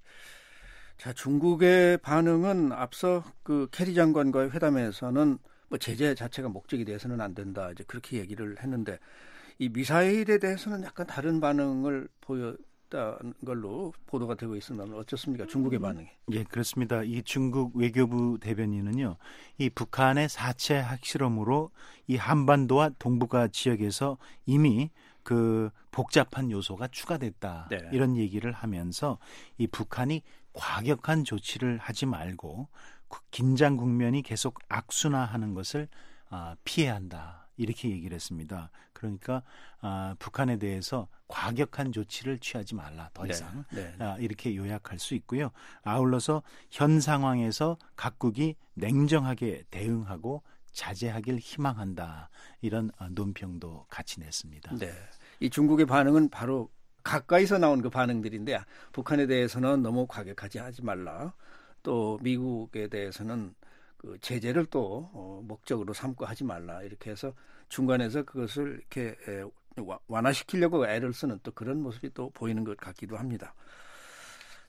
자, 중국의 반응은 앞서 그 캐리 장관과의 회담에서는 뭐 제재 자체가 목적이 돼서는 안 된다, 이제 그렇게 얘기를 했는데 이 미사일에 대해서는 약간 다른 반응을 보여. 걸로 보도가 되고 있습니다. 어떻습니까? 중국의 반응이. 예, 그렇습니다. 이 중국 외교부 대변인은요, 이 북한의 사체 핵실험으로 이 한반도와 동북아 지역에서 이미 그 복잡한 요소가 추가됐다, 네. 이런 얘기를 하면서 이 북한이 과격한 조치를 하지 말고 긴장 국면이 계속 악순화하는 것을 아, 피해야 한다, 이렇게 얘기를 했습니다. 그러니까 아, 북한에 대해서 과격한 조치를 취하지 말라, 더 이상. 네, 네. 아, 이렇게 요약할 수 있고요. 아울러서 현 상황에서 각국이 냉정하게 대응하고 자제하길 희망한다, 이런 논평도 같이 냈습니다. 네, 이 중국의 반응은 바로 가까이서 나온 그 반응들인데, 북한에 대해서는 너무 과격하지 하지 말라, 또 미국에 대해서는 그 제재를 또 어, 목적으로 삼고 하지 말라, 이렇게 해서 중간에서 그것을 이렇게 에, 완화시키려고 애를 쓰는 또 그런 모습이 또 보이는 것 같기도 합니다.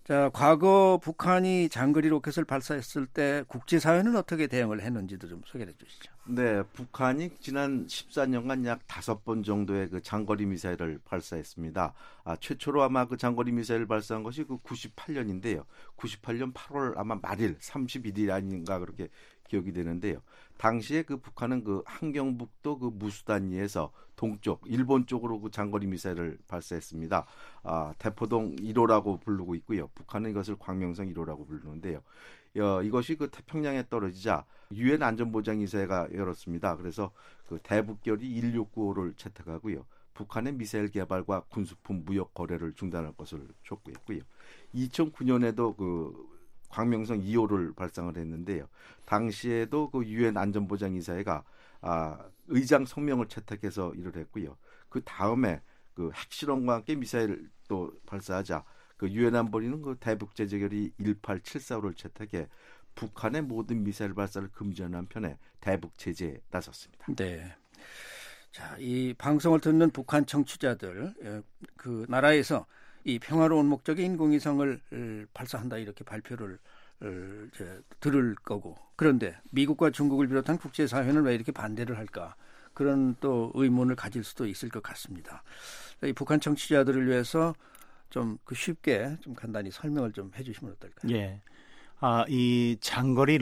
자, 과거 북한이 장거리 로켓을 발사했을 때 국제사회는 어떻게 대응을 했는지도 좀 소개해 주시죠. 네, 북한이 지난 십사 년간 약 다섯 번 정도의 그 장거리 미사일을 발사했습니다. 아, 최초로 아마 그 장거리 미사일을 발사한 것이 그 구십팔 년인데요. 구십팔 년 팔월 아마 말일 삼십일 일 아닌가 그렇게 기억이 되는데요. 당시에 그 북한은 그 함경북도 그 무수단리에서 동쪽 일본 쪽으로 그 장거리 미사일을 발사했습니다. 아, 대포동 일 호라고 부르고 있고요. 북한은 이것을 광명성 일 호라고 부르는데요. 어, 이것이 그 태평양에 떨어지자 유엔 안전보장이사회가 열었습니다. 그래서 그 대북결의 일육구오를 채택하고요. 북한의 미사일 개발과 군수품 무역 거래를 중단할 것을 촉구했고요. 이천구 년에도 그 광명성 이 호를 발상을 했는데요. 당시에도 그 유엔 안전보장이사회가 아, 의장 성명을 채택해서 이를 했고요. 그 다음에 그 핵실험과 함께 미사일을 또 발사하자 그 유엔 안보리는 그 대북 제재 결의 일팔칠사오를 채택해 북한의 모든 미사일 발사를 금지하는 한편에 대북 제재에 나섰습니다. 네. 자, 이 방송을 듣는 북한 청취자들 그 나라에서 이 평화로운 목적의 인공위성을 발사한다 이렇게 발표를 이제 들을 거고, 그런데 미국과 중국을 비롯한 국제사회는 왜 이렇게 반대를 할까, 그런 또 의문을 가질 수도 있을 것 같습니다. 이 북한 청취자들을 위해서 좀 그 쉽게 좀 간단히 설명을 좀 해주시면 어떨까요? 예, 아, 이 장거리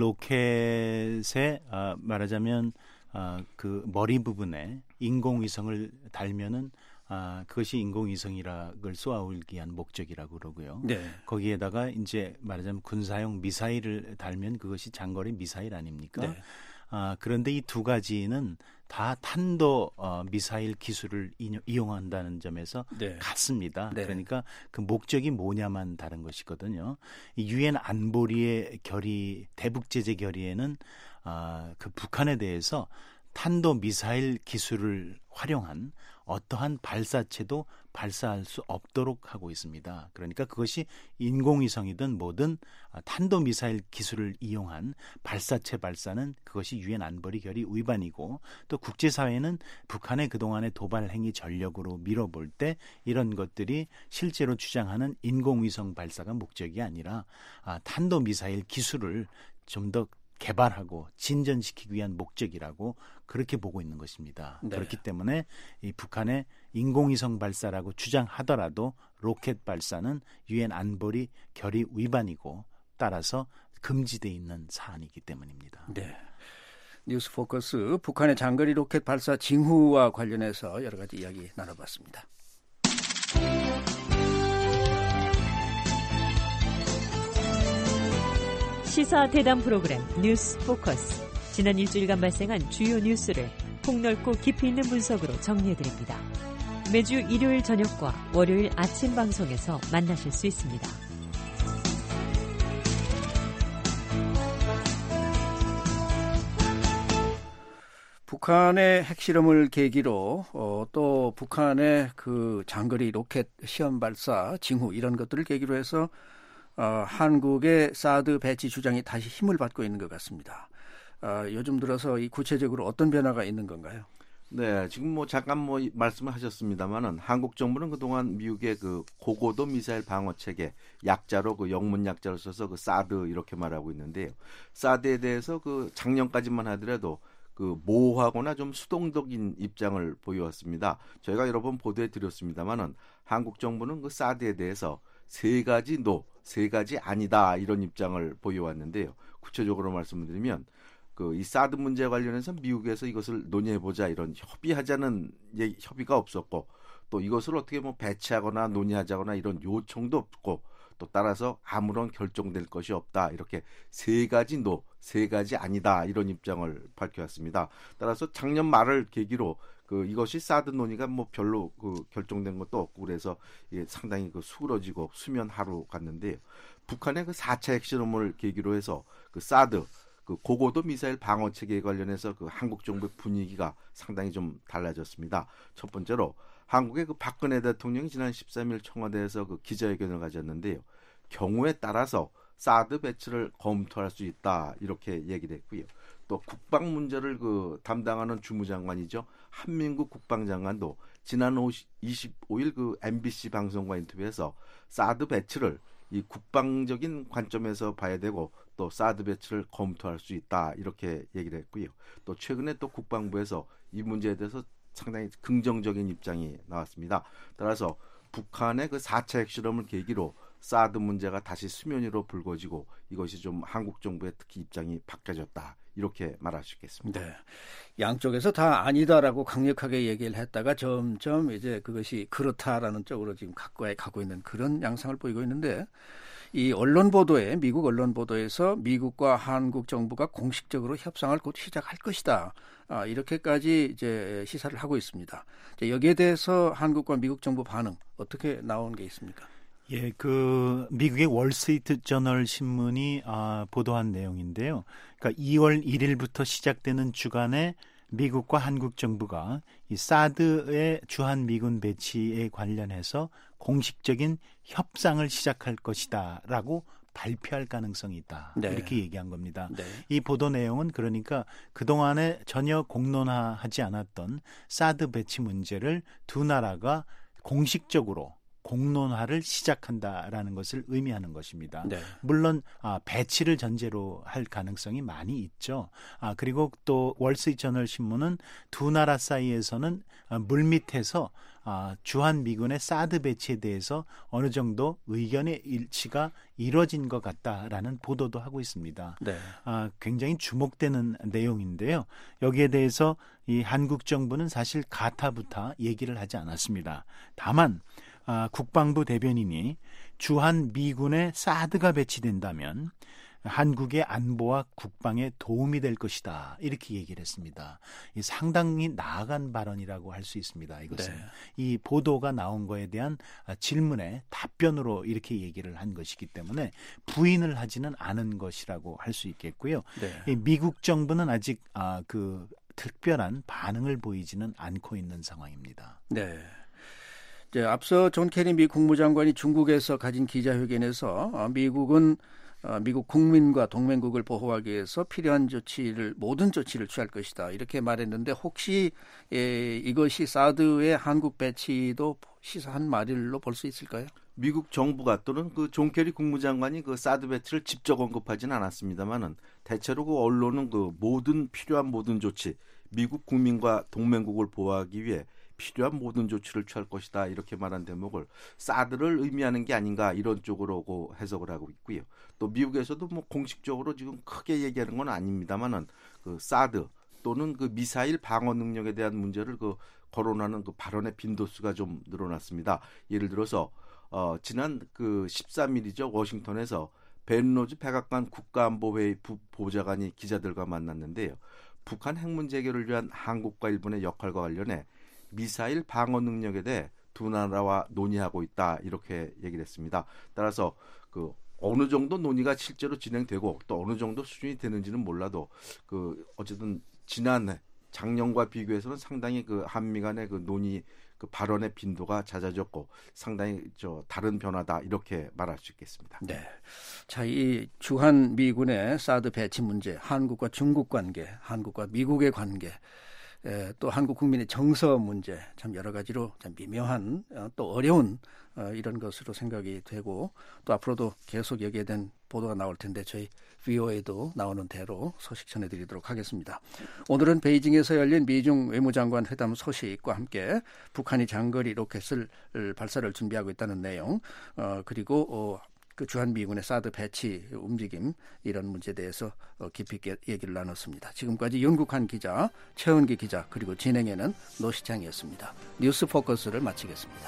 로켓에 아, 말하자면 아, 그 머리 부분에 인공위성을 달면은 아, 그것이 인공위성이라를 쏘아올기 위한 목적이라고 그러고요. 네. 거기에다가 이제 말하자면 군사용 미사일을 달면 그것이 장거리 미사일 아닙니까? 네. 아, 그런데 이 두 가지는 다 탄도 어, 미사일 기술을 이용한다는 점에서 네. 같습니다. 네. 그러니까 그 목적이 뭐냐만 다른 것이거든요. 이 유엔 안보리의 결의, 대북 제재 결의에는 아, 그 북한에 대해서 탄도 미사일 기술을 활용한 어떠한 발사체도 발사할 수 없도록 하고 있습니다. 그러니까 그것이 인공위성이든 뭐든 탄도 미사일 기술을 이용한 발사체 발사는 그것이 유엔 안보리 결의 위반이고, 또 국제사회는 북한의 그동안의 도발 행위 전력으로 밀어볼 때 이런 것들이 실제로 주장하는 인공위성 발사가 목적이 아니라 아, 탄도 미사일 기술을 좀 더 개발하고 진전시키기 위한 목적이라고 그렇게 보고 있는 것입니다. 네. 그렇기 때문에 이 북한의 인공위성 발사라고 주장하더라도 로켓 발사는 유엔 안보리 결의 위반이고 따라서 금지되어 있는 사안이기 때문입니다. 네. 뉴스 포커스 북한의 장거리 로켓 발사 징후와 관련해서 여러 가지 이야기 나눠봤습니다. 시사 대담 프로그램 뉴스 포커스. 지난 일주일간 발생한 주요 뉴스를 폭넓고 깊이 있는 분석으로 정리해드립니다. 매주 일요일 저녁과 월요일 아침 방송에서 만나실 수 있습니다. 북한의 핵실험을 계기로 어, 또 북한의 그 장거리 로켓 시험 발사 징후 이런 것들을 계기로 해서 어, 한국의 사드 배치 주장이 다시 힘을 받고 있는 것 같습니다. 어, 요즘 들어서 이 구체적으로 어떤 변화가 있는 건가요? 네, 지금 뭐 잠깐 뭐 말씀을 하셨습니다만은 한국 정부는 그동안 미국의 그 고고도 미사일 방어 체계 약자로 그 영문 약자로 써서 그 사드 이렇게 말하고 있는데요. 사드에 대해서 그 작년까지만 하더라도 그 모호하거나 좀 수동적인 입장을 보여왔습니다. 저희가 여러 번 보도해 드렸습니다만은 한국 정부는 그 사드에 대해서 세 가지 노, 세 가지 아니다 이런 입장을 보여왔는데요. 구체적으로 말씀드리면 그 이 사드 문제 관련해서 미국에서 이것을 논의해보자 이런 협의하자는 얘기, 협의가 없었고, 또 이것을 어떻게 뭐 배치하거나 논의하자거나 이런 요청도 없고, 또 따라서 아무런 결정될 것이 없다 이렇게 세 가지 노, 세 가지 아니다 이런 입장을 밝혀왔습니다. 따라서 작년 말을 계기로 그 이것이 사드 논의가 뭐 별로 그 결정된 것도 없고 그래서 이게 상당히 그 수그러지고 수면 하루 갔는데요. 북한의 그 사 차 핵실험을 계기로 해서 그 사드 그 고고도 미사일 방어 체계에 관련해서 그 한국 정부의 분위기가 상당히 좀 달라졌습니다. 첫 번째로 한국의 그 박근혜 대통령이 지난 십삼 일 청와대에서 그 기자회견을 가졌는데요. 경우에 따라서 사드 배치를 검토할 수 있다 이렇게 얘기를 했고요. 또 국방 문제를 그 담당하는 주무장관이죠. 한민국 국방장관도 지난 이십오 일 그 엠비씨 방송과 인터뷰에서 사드 배치를 이 국방적인 관점에서 봐야 되고 또 사드 배치를 검토할 수 있다 이렇게 얘기를 했고요. 또 최근에 또 국방부에서 이 문제에 대해서 상당히 긍정적인 입장이 나왔습니다. 따라서 북한의 그 사 차 핵실험을 계기로 사드 문제가 다시 수면 위로 불거지고 이것이 좀 한국 정부의 특히 입장이 바뀌어졌다. 이렇게 말할 수 있겠습니다. 네. 양쪽에서 다 아니다라고 강력하게 얘기를 했다가 점점 이제 그것이 그렇다라는 쪽으로 지금 가까이 가고 있는 그런 양상을 보이고 있는데 이 언론 보도에 미국 언론 보도에서 미국과 한국 정부가 공식적으로 협상을 곧 시작할 것이다. 아, 이렇게까지 이제 시사를 하고 있습니다. 이제 여기에 대해서 한국과 미국 정부 반응 어떻게 나온 게 있습니까? 예, 그 미국의 월스트리트 저널 신문이 아, 보도한 내용인데요. 그러니까 이월 일일부터 시작되는 주간에 미국과 한국 정부가 이 사드의 주한 미군 배치에 관련해서 공식적인 협상을 시작할 것이다라고 발표할 가능성이 있다. 네. 이렇게 얘기한 겁니다. 네. 이 보도 내용은 그러니까 그동안에 전혀 공론화하지 않았던 사드 배치 문제를 두 나라가 공식적으로 공론화를 시작한다라는 것을 의미하는 것입니다. 네. 물론 아, 배치를 전제로 할 가능성이 많이 있죠. 아, 그리고 또 월스트리트 저널 신문은 두 나라 사이에서는 아, 물밑에서 아, 주한 미군의 사드 배치에 대해서 어느 정도 의견의 일치가 이루어진 것 같다라는 보도도 하고 있습니다. 네. 아, 굉장히 주목되는 내용인데요. 여기에 대해서 이 한국 정부는 사실 가타부타 얘기를 하지 않았습니다. 다만 아, 국방부 대변인이 주한 미군의 사드가 배치된다면 한국의 안보와 국방에 도움이 될 것이다. 이렇게 얘기를 했습니다. 이 상당히 나아간 발언이라고 할 수 있습니다. 이것은. 네. 이 보도가 나온 거에 대한 질문에 답변으로 이렇게 얘기를 한 것이기 때문에 부인을 하지는 않은 것이라고 할 수 있겠고요. 네. 이 미국 정부는 아직 아, 그 특별한 반응을 보이지는 않고 있는 상황입니다. 네. 이제 앞서 존 케리 미 국무장관이 중국에서 가진 기자회견에서 미국은 미국 국민과 동맹국을 보호하기 위해서 필요한 조치를 모든 조치를 취할 것이다 이렇게 말했는데 혹시 예, 이것이 사드의 한국 배치도 시사한 말일로 볼 수 있을까요? 미국 정부가 또는 그 존 케리 국무장관이 그 사드 배치를 직접 언급하지는 않았습니다만은 대체로 그 언론은 그 모든 필요한 모든 조치 미국 국민과 동맹국을 보호하기 위해 필요한 모든 조치를 취할 것이다 이렇게 말한 대목을 사드를 의미하는 게 아닌가 이런 쪽으로 해석을 하고 있고요. 또 미국에서도 뭐 공식적으로 지금 크게 얘기하는 건 아닙니다만은 그 사드 또는 그 미사일 방어 능력에 대한 문제를 그 거론하는 그 발언의 빈도수가 좀 늘어났습니다. 예를 들어서 어, 지난 그 십삼 일이죠 워싱턴에서 벤 로즈 백악관 국가안보회의 부보좌관이 기자들과 만났는데요. 북한 핵 문제 해결을 위한 한국과 일본의 역할과 관련해 미사일 방어 능력에 대해 두 나라와 논의하고 있다 이렇게 얘기를 했습니다. 따라서 그 어느 정도 논의가 실제로 진행되고 또 어느 정도 수준이 되는지는 몰라도 그 어쨌든 지난 작년과 비교해서는 상당히 그 한미 간의 그 논의 그 발언의 빈도가 잦아졌고 상당히 저 다른 변화다 이렇게 말할 수 있겠습니다. 네. 자, 이 주한 미군의 사드 배치 문제, 한국과 중국 관계, 한국과 미국의 관계. 에, 또 한국 국민의 정서 문제 참 여러 가지로 참 미묘한 어, 또 어려운 어, 이런 것으로 생각이 되고 또 앞으로도 계속 여기에 대한 보도가 나올 텐데 저희 브이오에이도 나오는 대로 소식 전해드리도록 하겠습니다. 오늘은 베이징에서 열린 미중 외무장관 회담 소식과 함께 북한이 장거리 로켓을 발사를 준비하고 있다는 내용 어, 그리고 어, 그 주한미군의 사드 배치 움직임 이런 문제에 대해서 깊이 있게 얘기를 나눴습니다. 지금까지 윤국한 기자, 최은기 기자 그리고 진행에는 노시창이었습니다. 뉴스 포커스를 마치겠습니다.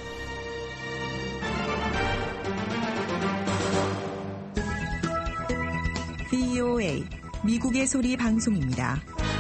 브이오에이 미국의 소리 방송입니다.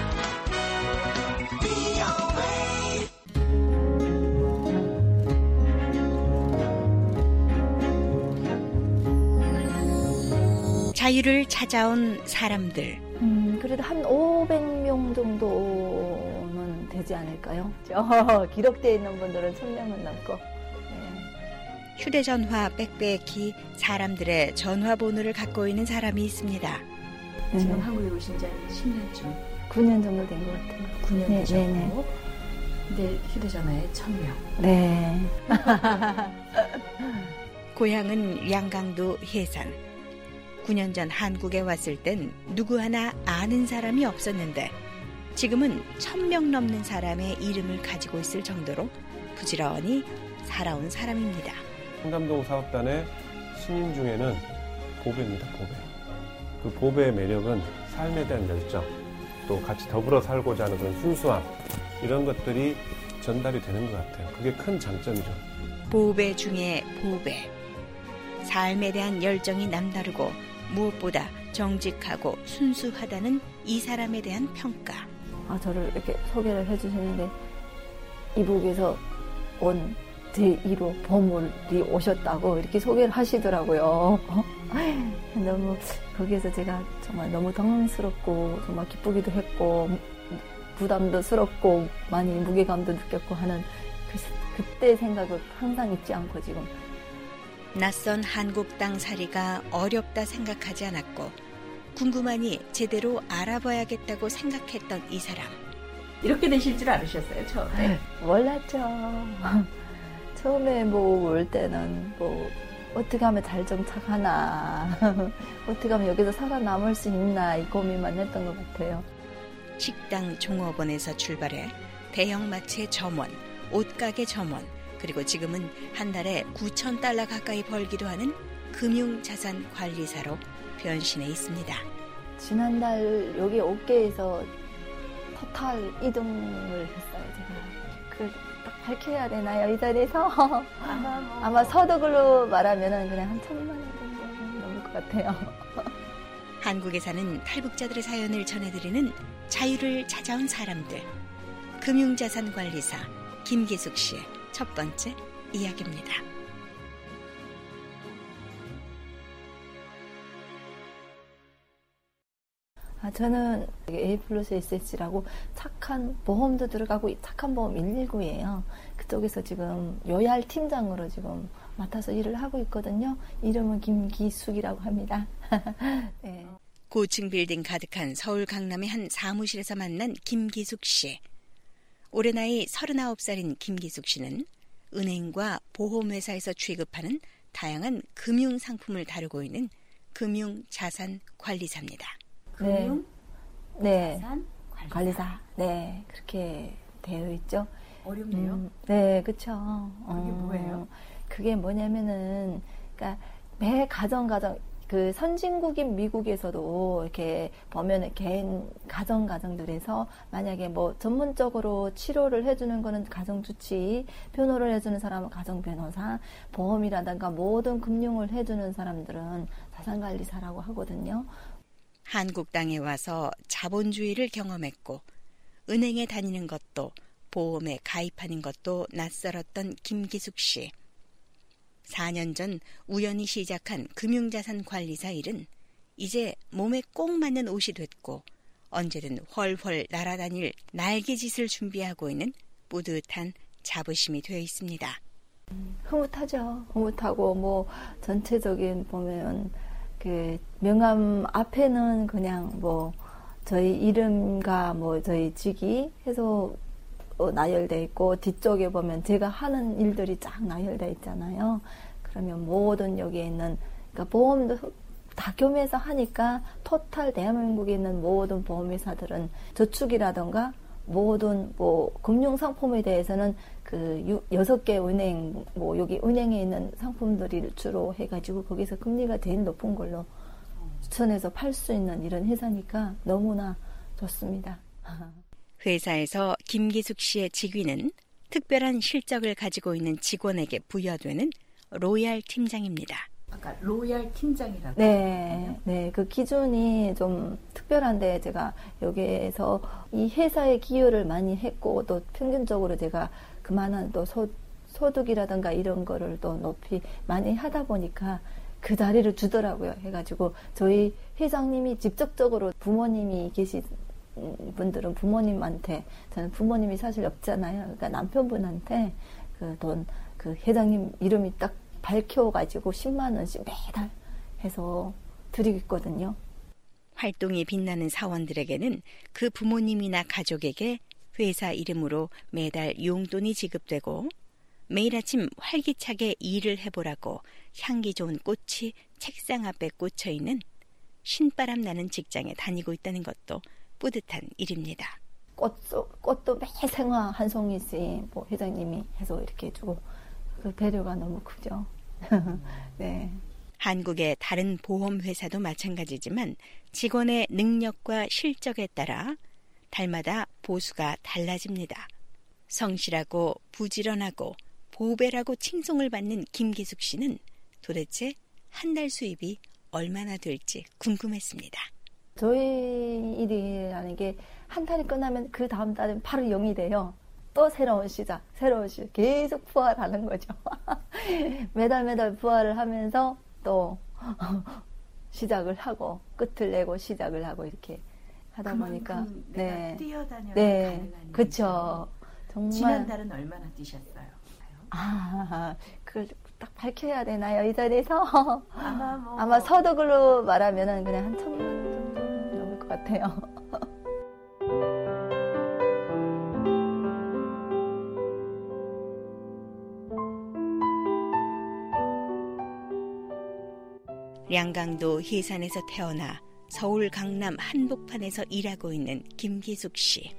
자유를 찾아온 사람들. 음, 그래도 한 오백 명 정도는 되지 않을까요? 저 기록되어 있는 분들은 천 명은 넘고. 네. 휴대전화 빽빽히 사람들의 전화번호를 갖고 있는 사람이 있습니다. 네. 지금 한국에 오신 지 십 년쯤? 구 년 정도 된 것 같아요. 구 년 네, 되셨고. 네네. 근데 휴대전화에 천 명. 네. 고향은 양강도 해산. 구 년 전 한국에 왔을 땐 누구 하나 아는 사람이 없었는데 지금은 천 명 넘는 사람의 이름을 가지고 있을 정도로 부지런히 살아온 사람입니다. 한감동 사업단의 신인 중에는 보배입니다. 보배. 그 보배의 매력은 삶에 대한 열정, 또 같이 더불어 살고자 하는 그런 순수함, 이런 것들이 전달이 되는 것 같아요. 그게 큰 장점이죠. 보배 중에 보배. 삶에 대한 열정이 남다르고 무엇보다 정직하고 순수하다는 이 사람에 대한 평가. 아, 저를 이렇게 소개를 해주시는데 이북에서 온 제일 호 보물이 오셨다고 이렇게 소개를 하시더라고요. 너무 거기에서 제가 정말 너무 당황스럽고 정말 기쁘기도 했고 부담도 스럽고 많이 무게감도 느꼈고 하는 그, 그때 생각을 항상 잊지 않고 지금. 낯선 한국 땅살이가 어렵다 생각하지 않았고 궁금하니 제대로 알아봐야겠다고 생각했던 이 사람. 이렇게 되실 줄 알으셨어요, 처음에? 몰랐죠. 처음에 뭐 올 때는 뭐 어떻게 하면 잘 정착하나, 어떻게 하면 여기서 살아남을 수 있나 이 고민만 했던 것 같아요. 식당 종업원에서 출발해 대형마트 점원, 옷가게 점원, 그리고 지금은 한 달에 구천 달러 가까이 벌기도 하는 금융자산관리사로 변신해 있습니다. 지난달 여기 업계에서 토탈 이 등을 했어요, 제가. 그걸 딱 밝혀야 되나요, 이 자리에서? 아마, 아마 서독으로 말하면 그냥 한 천만 원 정도 넘을 것 같아요. 한국에 사는 탈북자들의 사연을 전해드리는 자유를 찾아온 사람들. 금융자산관리사 김기숙 씨의 첫 번째 이야기입니다. 아, 저는 A 플러스 에스에스라고 착한 보험도 들어가고 착한 보험 일일구예요. 그쪽에서 지금 요얄 팀장으로 지금 맡아서 일을 하고 있거든요. 이름은 김기숙이라고 합니다. 네. 고층 빌딩 가득한 서울 강남의 한 사무실에서 만난 김기숙 씨. 올해 나이 서른아홉 살인 김기숙 씨는 은행과 보험회사에서 취급하는 다양한 금융상품을 다루고 있는 금융자산관리사입니다. 금융? 네. 자산? 관리사. 관리사. 네. 그렇게 되어 있죠. 어렵네요. 음, 네, 그쵸. 그게 어, 뭐예요? 그게 뭐냐면은, 그러니까 매 가정, 가정, 그 선진국인 미국에서도 이렇게 보면 개인 가정 가정들에서 만약에 뭐 전문적으로 치료를 해주는 거는 가정주치, 변호를 해주는 사람은 가정변호사, 보험이라든가 모든 금융을 해주는 사람들은 자산관리사라고 하거든요. 한국 땅에 와서 자본주의를 경험했고 은행에 다니는 것도 보험에 가입하는 것도 낯설었던 김기숙 씨. 사 년 전 우연히 시작한 금융자산관리사 일은 이제 몸에 꼭 맞는 옷이 됐고 언제든 훨훨 날아다닐 날개짓을 준비하고 있는 뿌듯한 자부심이 되어 있습니다. 흐뭇하죠. 흐뭇하고 뭐 전체적인 보면 그 명함 앞에는 그냥 뭐 저희 이름과 뭐 저희 직위 해서 어, 나열돼 있고 뒤쪽에 보면 제가 하는 일들이 쫙 나열돼 있잖아요. 그러면 모든 여기에 있는 그러니까 보험도 다 겸해서 하니까 토탈 대한민국에 있는 모든 보험회사들은 저축이라던가 모든 뭐 금융 상품에 대해서는 그 여섯 개 은행 뭐 여기 은행에 있는 상품들이 주로 해가지고 거기서 금리가 제일 높은 걸로 추천해서 팔 수 있는 이런 회사니까 너무나 좋습니다. 회사에서 김기숙 씨의 직위는 특별한 실적을 가지고 있는 직원에게 부여되는 로얄 팀장입니다. 아까 로얄 팀장이라고. 네, 네, 그 기준이 좀 특별한데 제가 여기에서 이 회사에 기여를 많이 했고 또 평균적으로 제가 그만한 또 소, 소득이라든가 이런 거를 또 높이 많이 하다 보니까 그 자리를 주더라고요. 해가지고 저희 회장님이 직접적으로 부모님이 계신 분들은 부모님한테 저는 부모님이 사실 없잖아요. 그러니까 남편분한테 그 돈 그 회장님 이름이 딱 밝혀가지고 십만 원씩 매달 해서 드리고 있거든요. 활동이 빛나는 사원들에게는 그 부모님이나 가족에게 회사 이름으로 매달 용돈이 지급되고 매일 아침 활기차게 일을 해보라고 향기 좋은 꽃이 책상 앞에 꽂혀 있는 신바람 나는 직장에 다니고 있다는 것도 뿌듯한 일입니다. 꽃도, 꽃도 매 생화 한 송이씩 뭐 회장님이 해서 이렇게 해주고 그 배려가 너무 크죠. 네. 한국의 다른 보험회사도 마찬가지지만 직원의 능력과 실적에 따라 달마다 보수가 달라집니다. 성실하고 부지런하고 보배라고 칭송을 받는 김기숙 씨는 도대체 한 달 수입이 얼마나 될지 궁금했습니다. 저희 일이라는 게 한 달이 끝나면 그 다음 달은 바로 영이 돼요. 또 새로운 시작, 새로운 시작, 계속 부활하는 거죠. 매달 매달 부활을 하면서 또 시작을 하고 끝을 내고 시작을 하고 이렇게 하다 보니까 네, 뛰어다녀야 네, 가능한 그렇죠. 정말 지난 달은 얼마나 뛰셨어요? 아, 그걸 딱 밝혀야 되나요 이 자리에서? 아마 뭐 아마 서독으로 말하면은 그냥 한 천만 원 정도 넘을 것 같아요. 양강도 해산에서 태어나 서울 강남 한복판에서 일하고 있는 김기숙 씨.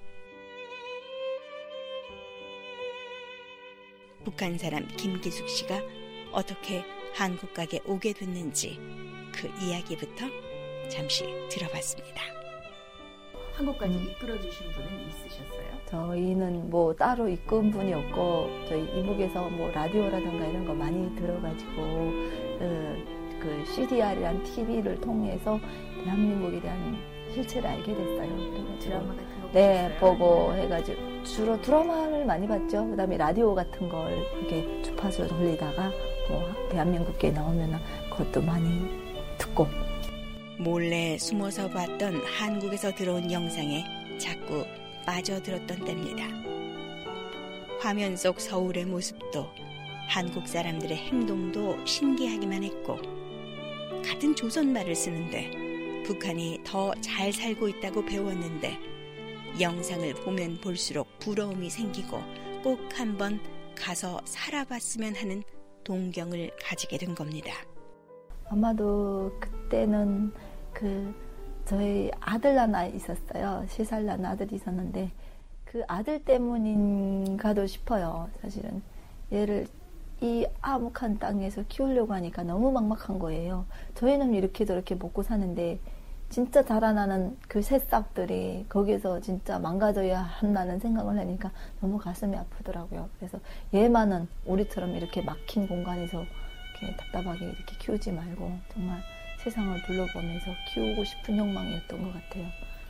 북한 사람 김기숙 씨가 어떻게 한국 가게 오게 됐는지 그 이야기부터 잠시 들어봤습니다. 한국까지 이끌어주신 분은 있으셨어요? 저희는 뭐 따로 이끈 분이 없고 저희 이북에서 뭐 라디오라든가 이런 거 많이 들어가지고 그, 그 씨디알이란 티비를 통해서 대한민국에 대한 실체를 알게 됐어요. 그래가지고 드라마 같은 거 네, 보셨어요? 보고 해가지고 주로 드라마를 많이 봤죠. 그다음에 라디오 같은 걸 이렇게 주파수 돌리다가 뭐 대한민국에 나오면 그것도 많이 듣고. 몰래 숨어서 봤던 한국에서 들어온 영상에 자꾸 빠져들었던 때입니다. 화면 속 서울의 모습도 한국 사람들의 행동도 신기하기만 했고 같은 조선말을 쓰는데 북한이 더 잘 살고 있다고 배웠는데 영상을 보면 볼수록 부러움이 생기고 꼭 한번 가서 살아봤으면 하는 동경을 가지게 된 겁니다. 아마도 그때는 그 저희 아들 하나 있었어요. 세 살 난 아들이 있었는데 그 아들 때문인가도 싶어요. 사실은 얘를 이 암흑한 땅에서 키우려고 하니까 너무 막막한 거예요. 저희는 이렇게 저렇게 먹고 사는데 진짜 자라나는 그 새싹들이 거기서 진짜 망가져야 한다는 생각을 하니까 너무 가슴이 아프더라고요. 그래서 얘만은 우리처럼 이렇게 막힌 공간에서 이렇게 답답하게 이렇게 키우지 말고 정말 세상을 둘러보면서 키우고 싶은 욕망이었던 것 같아요.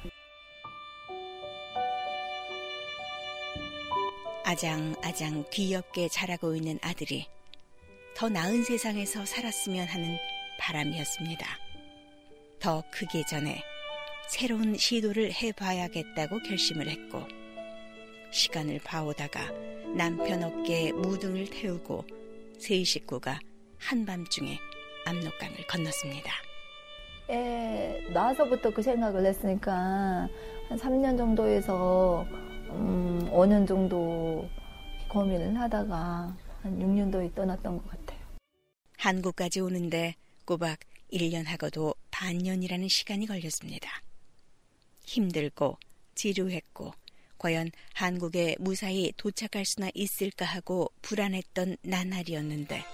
아장아장 귀엽게 자라고 있는 아들이 더 나은 세상에서 살았으면 하는 바람이었습니다. 더 크기 전에 새로운 시도를 해봐야겠다고 결심을 했고 시간을 봐오다가 남편 어깨에 무등을 태우고 세 식구가 한밤중에 압록강을 건넜습니다. 애 나서부터 그 생각을 했으니까 한 삼 년 정도에서 음, 오 년 정도 고민을 하다가 한 육 년도에 떠났던 것 같아요. 한국까지 오는데 꼬박 일 년 하고도 반년이라는 시간이 걸렸습니다. 힘들고 지루했고 과연 한국에 무사히 도착할 수나 있을까 하고 불안했던 나날이었는데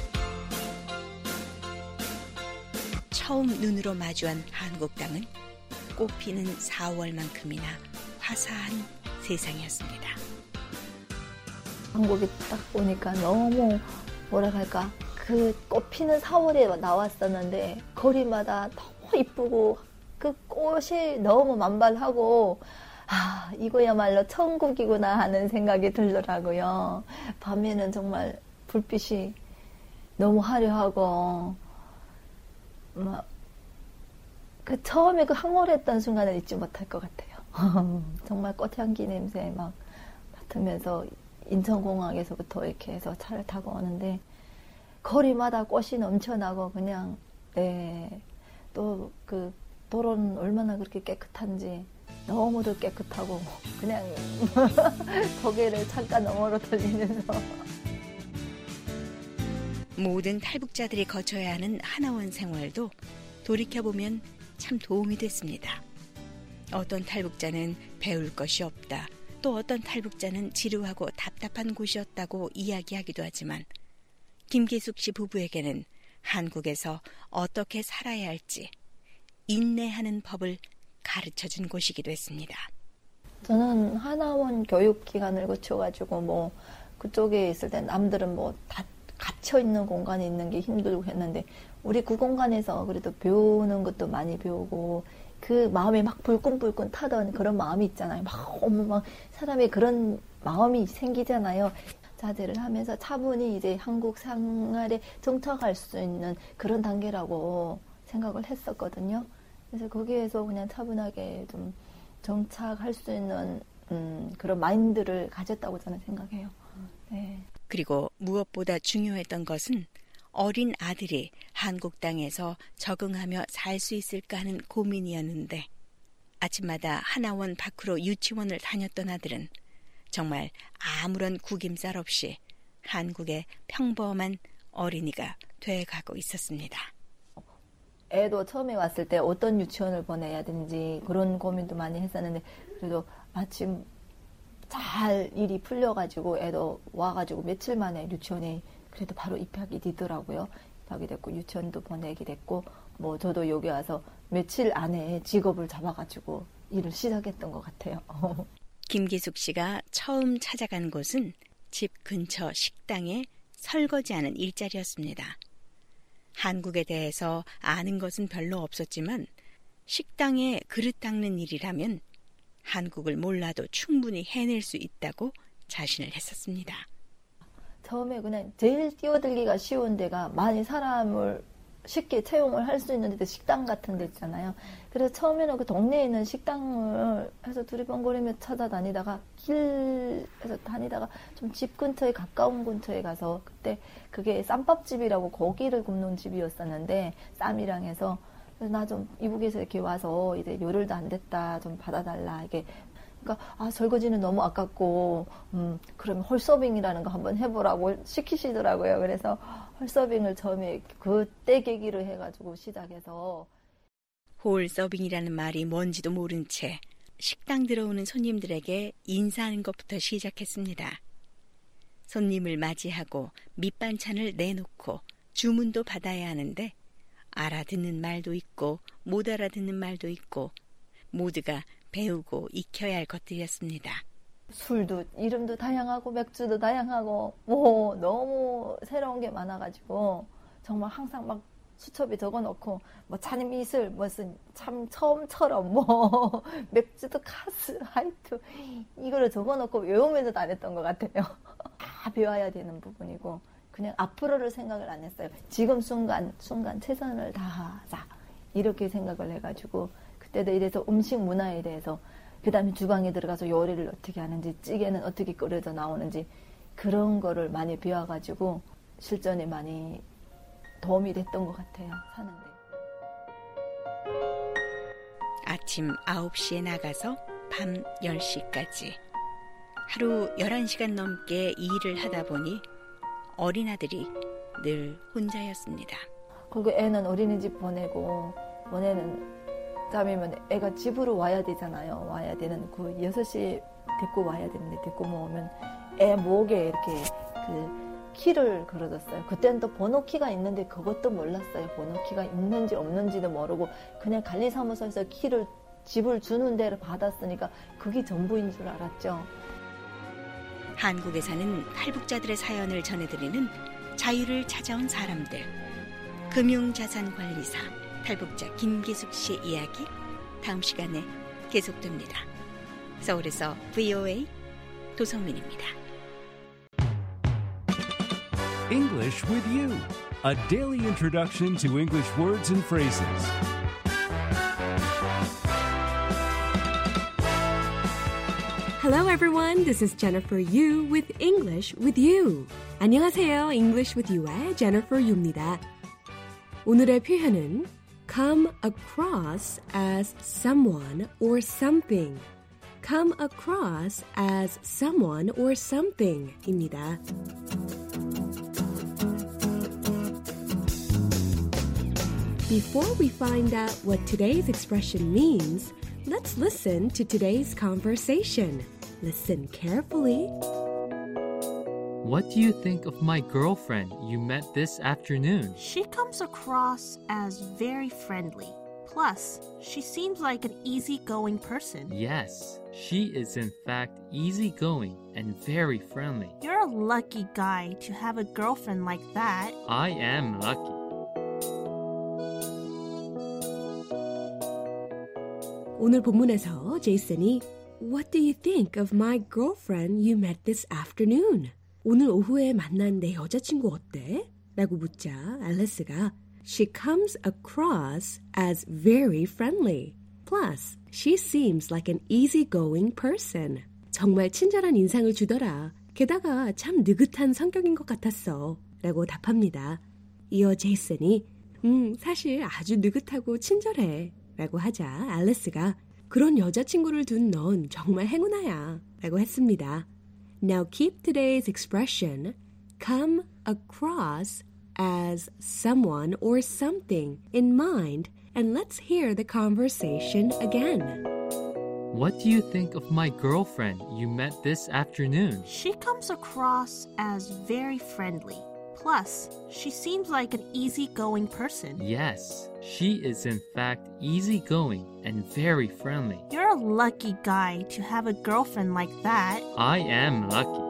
처음 눈으로 마주한 한국 땅은 꽃피는 사월만큼이나 화사한 세상이었습니다. 한국에 딱 보니까 너무 뭐라 할까 그 꽃피는 사월에 나왔었는데 거리마다 너무 이쁘고 그 꽃이 너무 만발하고 아 이거야말로 천국이구나 하는 생각이 들더라고요. 밤에는 정말 불빛이 너무 화려하고 막 그 처음에 그 황홀했던 순간을 잊지 못할 것 같아요. 정말 꽃향기 냄새 막 맡으면서 인천공항에서부터 이렇게 해서 차를 타고 오는데 거리마다 꽃이 넘쳐나고 그냥 네 또 그 도로는 얼마나 그렇게 깨끗한지 너무도 깨끗하고 그냥 고개를 잠깐 너머로 돌리면서 모든 탈북자들이 거쳐야 하는 하나원 생활도 돌이켜보면 참 도움이 됐습니다. 어떤 탈북자는 배울 것이 없다, 또 어떤 탈북자는 지루하고 답답한 곳이었다고 이야기하기도 하지만 김기숙 씨 부부에게는 한국에서 어떻게 살아야 할지 인내하는 법을 가르쳐준 곳이기도 했습니다. 저는 하나원 교육기관을 거쳐가지고 뭐 그쪽에 있을 때 남들은 뭐 다 갇혀있는 공간에 있는 게 힘들고 했는데 우리 그 공간에서 그래도 배우는 것도 많이 배우고 그 마음에 막 불끈불끈 타던 그런 마음이 있잖아요. 막 어머 막 사람의 그런 마음이 생기잖아요. 자제를 하면서 차분히 이제 한국 생활에 정착할 수 있는 그런 단계라고 생각을 했었거든요. 그래서 거기에서 그냥 차분하게 좀 정착할 수 있는 음, 그런 마인드를 가졌다고 저는 생각해요. 네. 그리고 무엇보다 중요했던 것은 어린 아들이 한국 땅에서 적응하며 살 수 있을까 하는 고민이었는데 아침마다 하나원 밖으로 유치원을 다녔던 아들은 정말 아무런 구김살 없이 한국의 평범한 어린이가 돼가고 있었습니다. 애도 처음에 왔을 때 어떤 유치원을 보내야 되는지 그런 고민도 많이 했었는데 그래도 마침 잘 일이 풀려가지고 애도 와가지고 며칠 만에 유치원에 그래도 바로 입학이 되더라고요. 입학이 됐고 유치원도 보내게 됐고 뭐 저도 여기 와서 며칠 안에 직업을 잡아가지고 일을 시작했던 것 같아요. 김기숙 씨가 처음 찾아간 곳은 집 근처 식당에 설거지하는 일자리였습니다. 한국에 대해서 아는 것은 별로 없었지만 식당에 그릇 닦는 일이라면 한국을 몰라도 충분히 해낼 수 있다고 자신을 했었습니다. 처음에 그냥 제일 뛰어들기가 쉬운 데가 많이 사람을 쉽게 채용을 할 수 있는 데도 식당 같은 데 있잖아요. 그래서 처음에는 그 동네에 있는 식당을 해서 두리번거리며 찾아다니다가 길에서 다니다가 좀 집 근처에 가까운 근처에 가서 그때 그게 쌈밥집이라고 고기를 굽는 집이었었는데 쌈이랑 해서 나 좀 이북에서 이렇게 와서 이제 열흘도 안 됐다 좀 받아달라 이게 그러니까 아 설거지는 너무 아깝고 음 그러면 홀서빙이라는 거 한번 해보라고 시키시더라고요. 그래서 홀서빙을 처음에 그때 계기로 해가지고 시작해서 홀서빙이라는 말이 뭔지도 모른 채 식당 들어오는 손님들에게 인사하는 것부터 시작했습니다. 손님을 맞이하고 밑반찬을 내놓고 주문도 받아야 하는데 알아듣는 말도 있고 못 알아듣는 말도 있고 모두가 배우고 익혀야 할 것들이었습니다. 술도 이름도 다양하고 맥주도 다양하고 뭐 너무 새로운 게 많아가지고 정말 항상 막 수첩에 적어놓고 뭐 찬임 이슬 무슨 참 처음처럼 뭐 맥주도 카스 하이트 이거를 적어놓고 외우면서 다녔던 것 같아요. 다 배워야 되는 부분이고 그냥 앞으로를 생각을 안 했어요. 지금 순간 순간 최선을 다하자 이렇게 생각을 해가지고 그때도 이래서 음식 문화에 대해서 그 다음에 주방에 들어가서 요리를 어떻게 하는지 찌개는 어떻게 끓여져 나오는지 그런 거를 많이 배워가지고 실전에 많이 도움이 됐던 것 같아요. 사는데. 아침 아홉 시에 나가서 밤 열 시까지 하루 열한 시간 넘게 일을 하다 보니 어린 아들이 늘 혼자였습니다. 그리고 애는 어린이집 보내고 보내는 짬이면 애가 집으로 와야 되잖아요. 와야 되는 그 여섯 시에 데리고 와야 되는데 데리고 오면 애 목에 이렇게 그 키를 걸어뒀어요. 그때는 또 번호키가 있는데 그것도 몰랐어요. 번호키가 있는지 없는지도 모르고 그냥 관리사무소에서 키를 집을 주는 데를 받았으니까 그게 전부인 줄 알았죠. 한국에 사는 탈북자들의 사연을 전해드리는 자유를 찾아온 사람들 금융자산관리사 탈북자 김기숙 씨 이야기 다음 시간에 계속됩니다. 서울에서 브이오에이 도성민입니다. English with you, a daily introduction to English words and phrases. Hello everyone, this is Jennifer Yu with English with You. 안녕하세요, English with You의 Jennifer Yu입니다. 오늘의 표현은 come across as someone or something. come across as someone or something 입니다. Before we find out what today's expression means, let's listen to today's conversation. Listen carefully. What do you think of my girlfriend you met this afternoon? She comes across as very friendly. Plus, she seems like an easygoing person. Yes, she is in fact easygoing and very friendly. You're a lucky guy to have a girlfriend like that. I am lucky. 오늘 본문에서 제이슨이 What do you think of my girlfriend you met this afternoon? 오늘 오후에 만난 내 여자친구 어때? 라고 묻자 앨리스가 She comes across as very friendly. Plus, she seems like an easygoing person. 정말 친절한 인상을 주더라. 게다가 참 느긋한 성격인 것 같았어. 라고 답합니다. 이어 제이슨이 음, 사실 아주 느긋하고 친절해. 라고 하자 앨리스가 그런 여자친구를 둔 넌 정말 행운아야. 라고 했습니다. Now keep today's expression come across as someone or something in mind and let's hear the conversation again. What do you think of my girlfriend you met this afternoon? She comes across as very friendly. Plus, she seems like an easygoing person. Yes, she is in fact easygoing and very friendly. You're a lucky guy to have a girlfriend like that. I am lucky.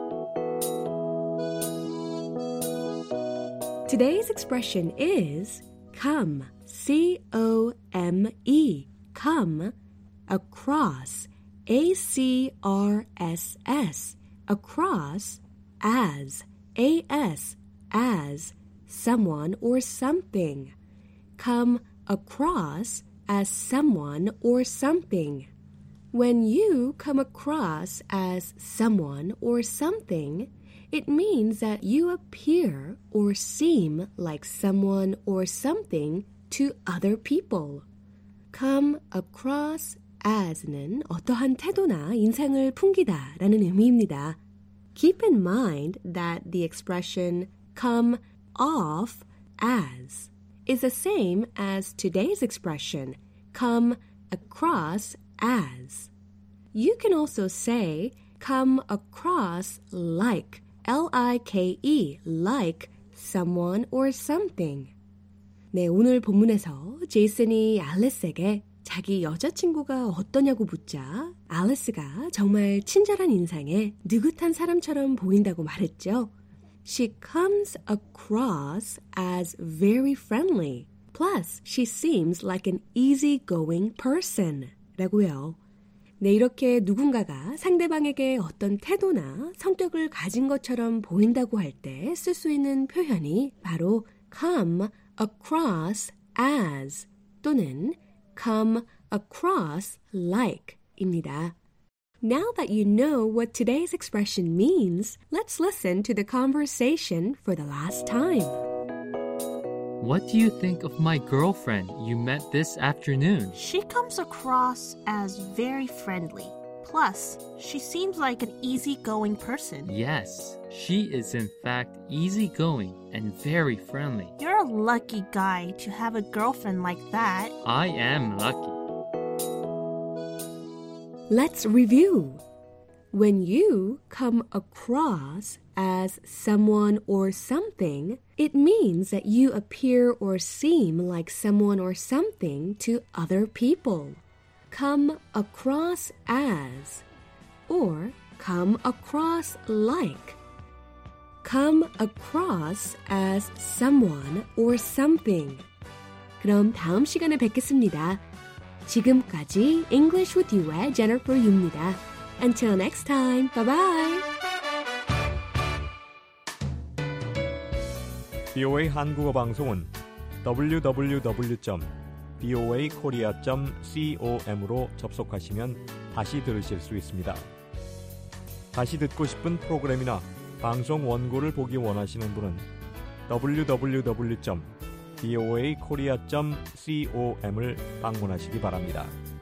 Today's expression is come, C O M E, come, across, A C R S S, across, as, A S, as, someone or something. Come across as someone or something. When you come across as someone or something, it means that you appear or seem like someone or something to other people. Come across as는 어떠한 태도나 인상을 풍기다 라는 의미입니다. Keep in mind that the expression come off as is the same as today's expression come across as. You can also say come across like L I K E, like someone or something. 네, 오늘 본문에서 제이슨이 앨리스에게 자기 여자친구가 어떠냐고 묻자 앨리스가 정말 친절한 인상에 느긋한 사람처럼 보인다고 말했죠. She comes across as very friendly. Plus, she seems like an easygoing person. 라고요. 네, 이렇게 누군가가 상대방에게 어떤 태도나 성격을 가진 것처럼 보인다고 할 때 쓸 수 있는 표현이 바로 come across as 또는 come across like 입니다. Now that you know what today's expression means, let's listen to the conversation for the last time. What do you think of my girlfriend you met this afternoon? She comes across as very friendly. Plus, she seems like an easygoing person. Yes, she is in fact easygoing and very friendly. You're a lucky guy to have a girlfriend like that. I am lucky. Let's review. When you come across as someone or something, it means that you appear or seem like someone or something to other people. Come across as, or come across like. Come across as someone or something. 그럼 다음 시간에 뵙겠습니다. 지금까지 English with You의 Jennifer Yu입니다. Until next time, bye-bye. 비오에이 한국어 방송은 더블유 더블유 더블유 점 비오에이 코리아 점 com으로 접속하시면 다시 들으실 수 있습니다. 다시 듣고 싶은 프로그램이나 방송 원고를 보기 원하시는 분은 더블유 더블유 더블유 점 비오에이 코리아 점 com을 방문하시기 바랍니다.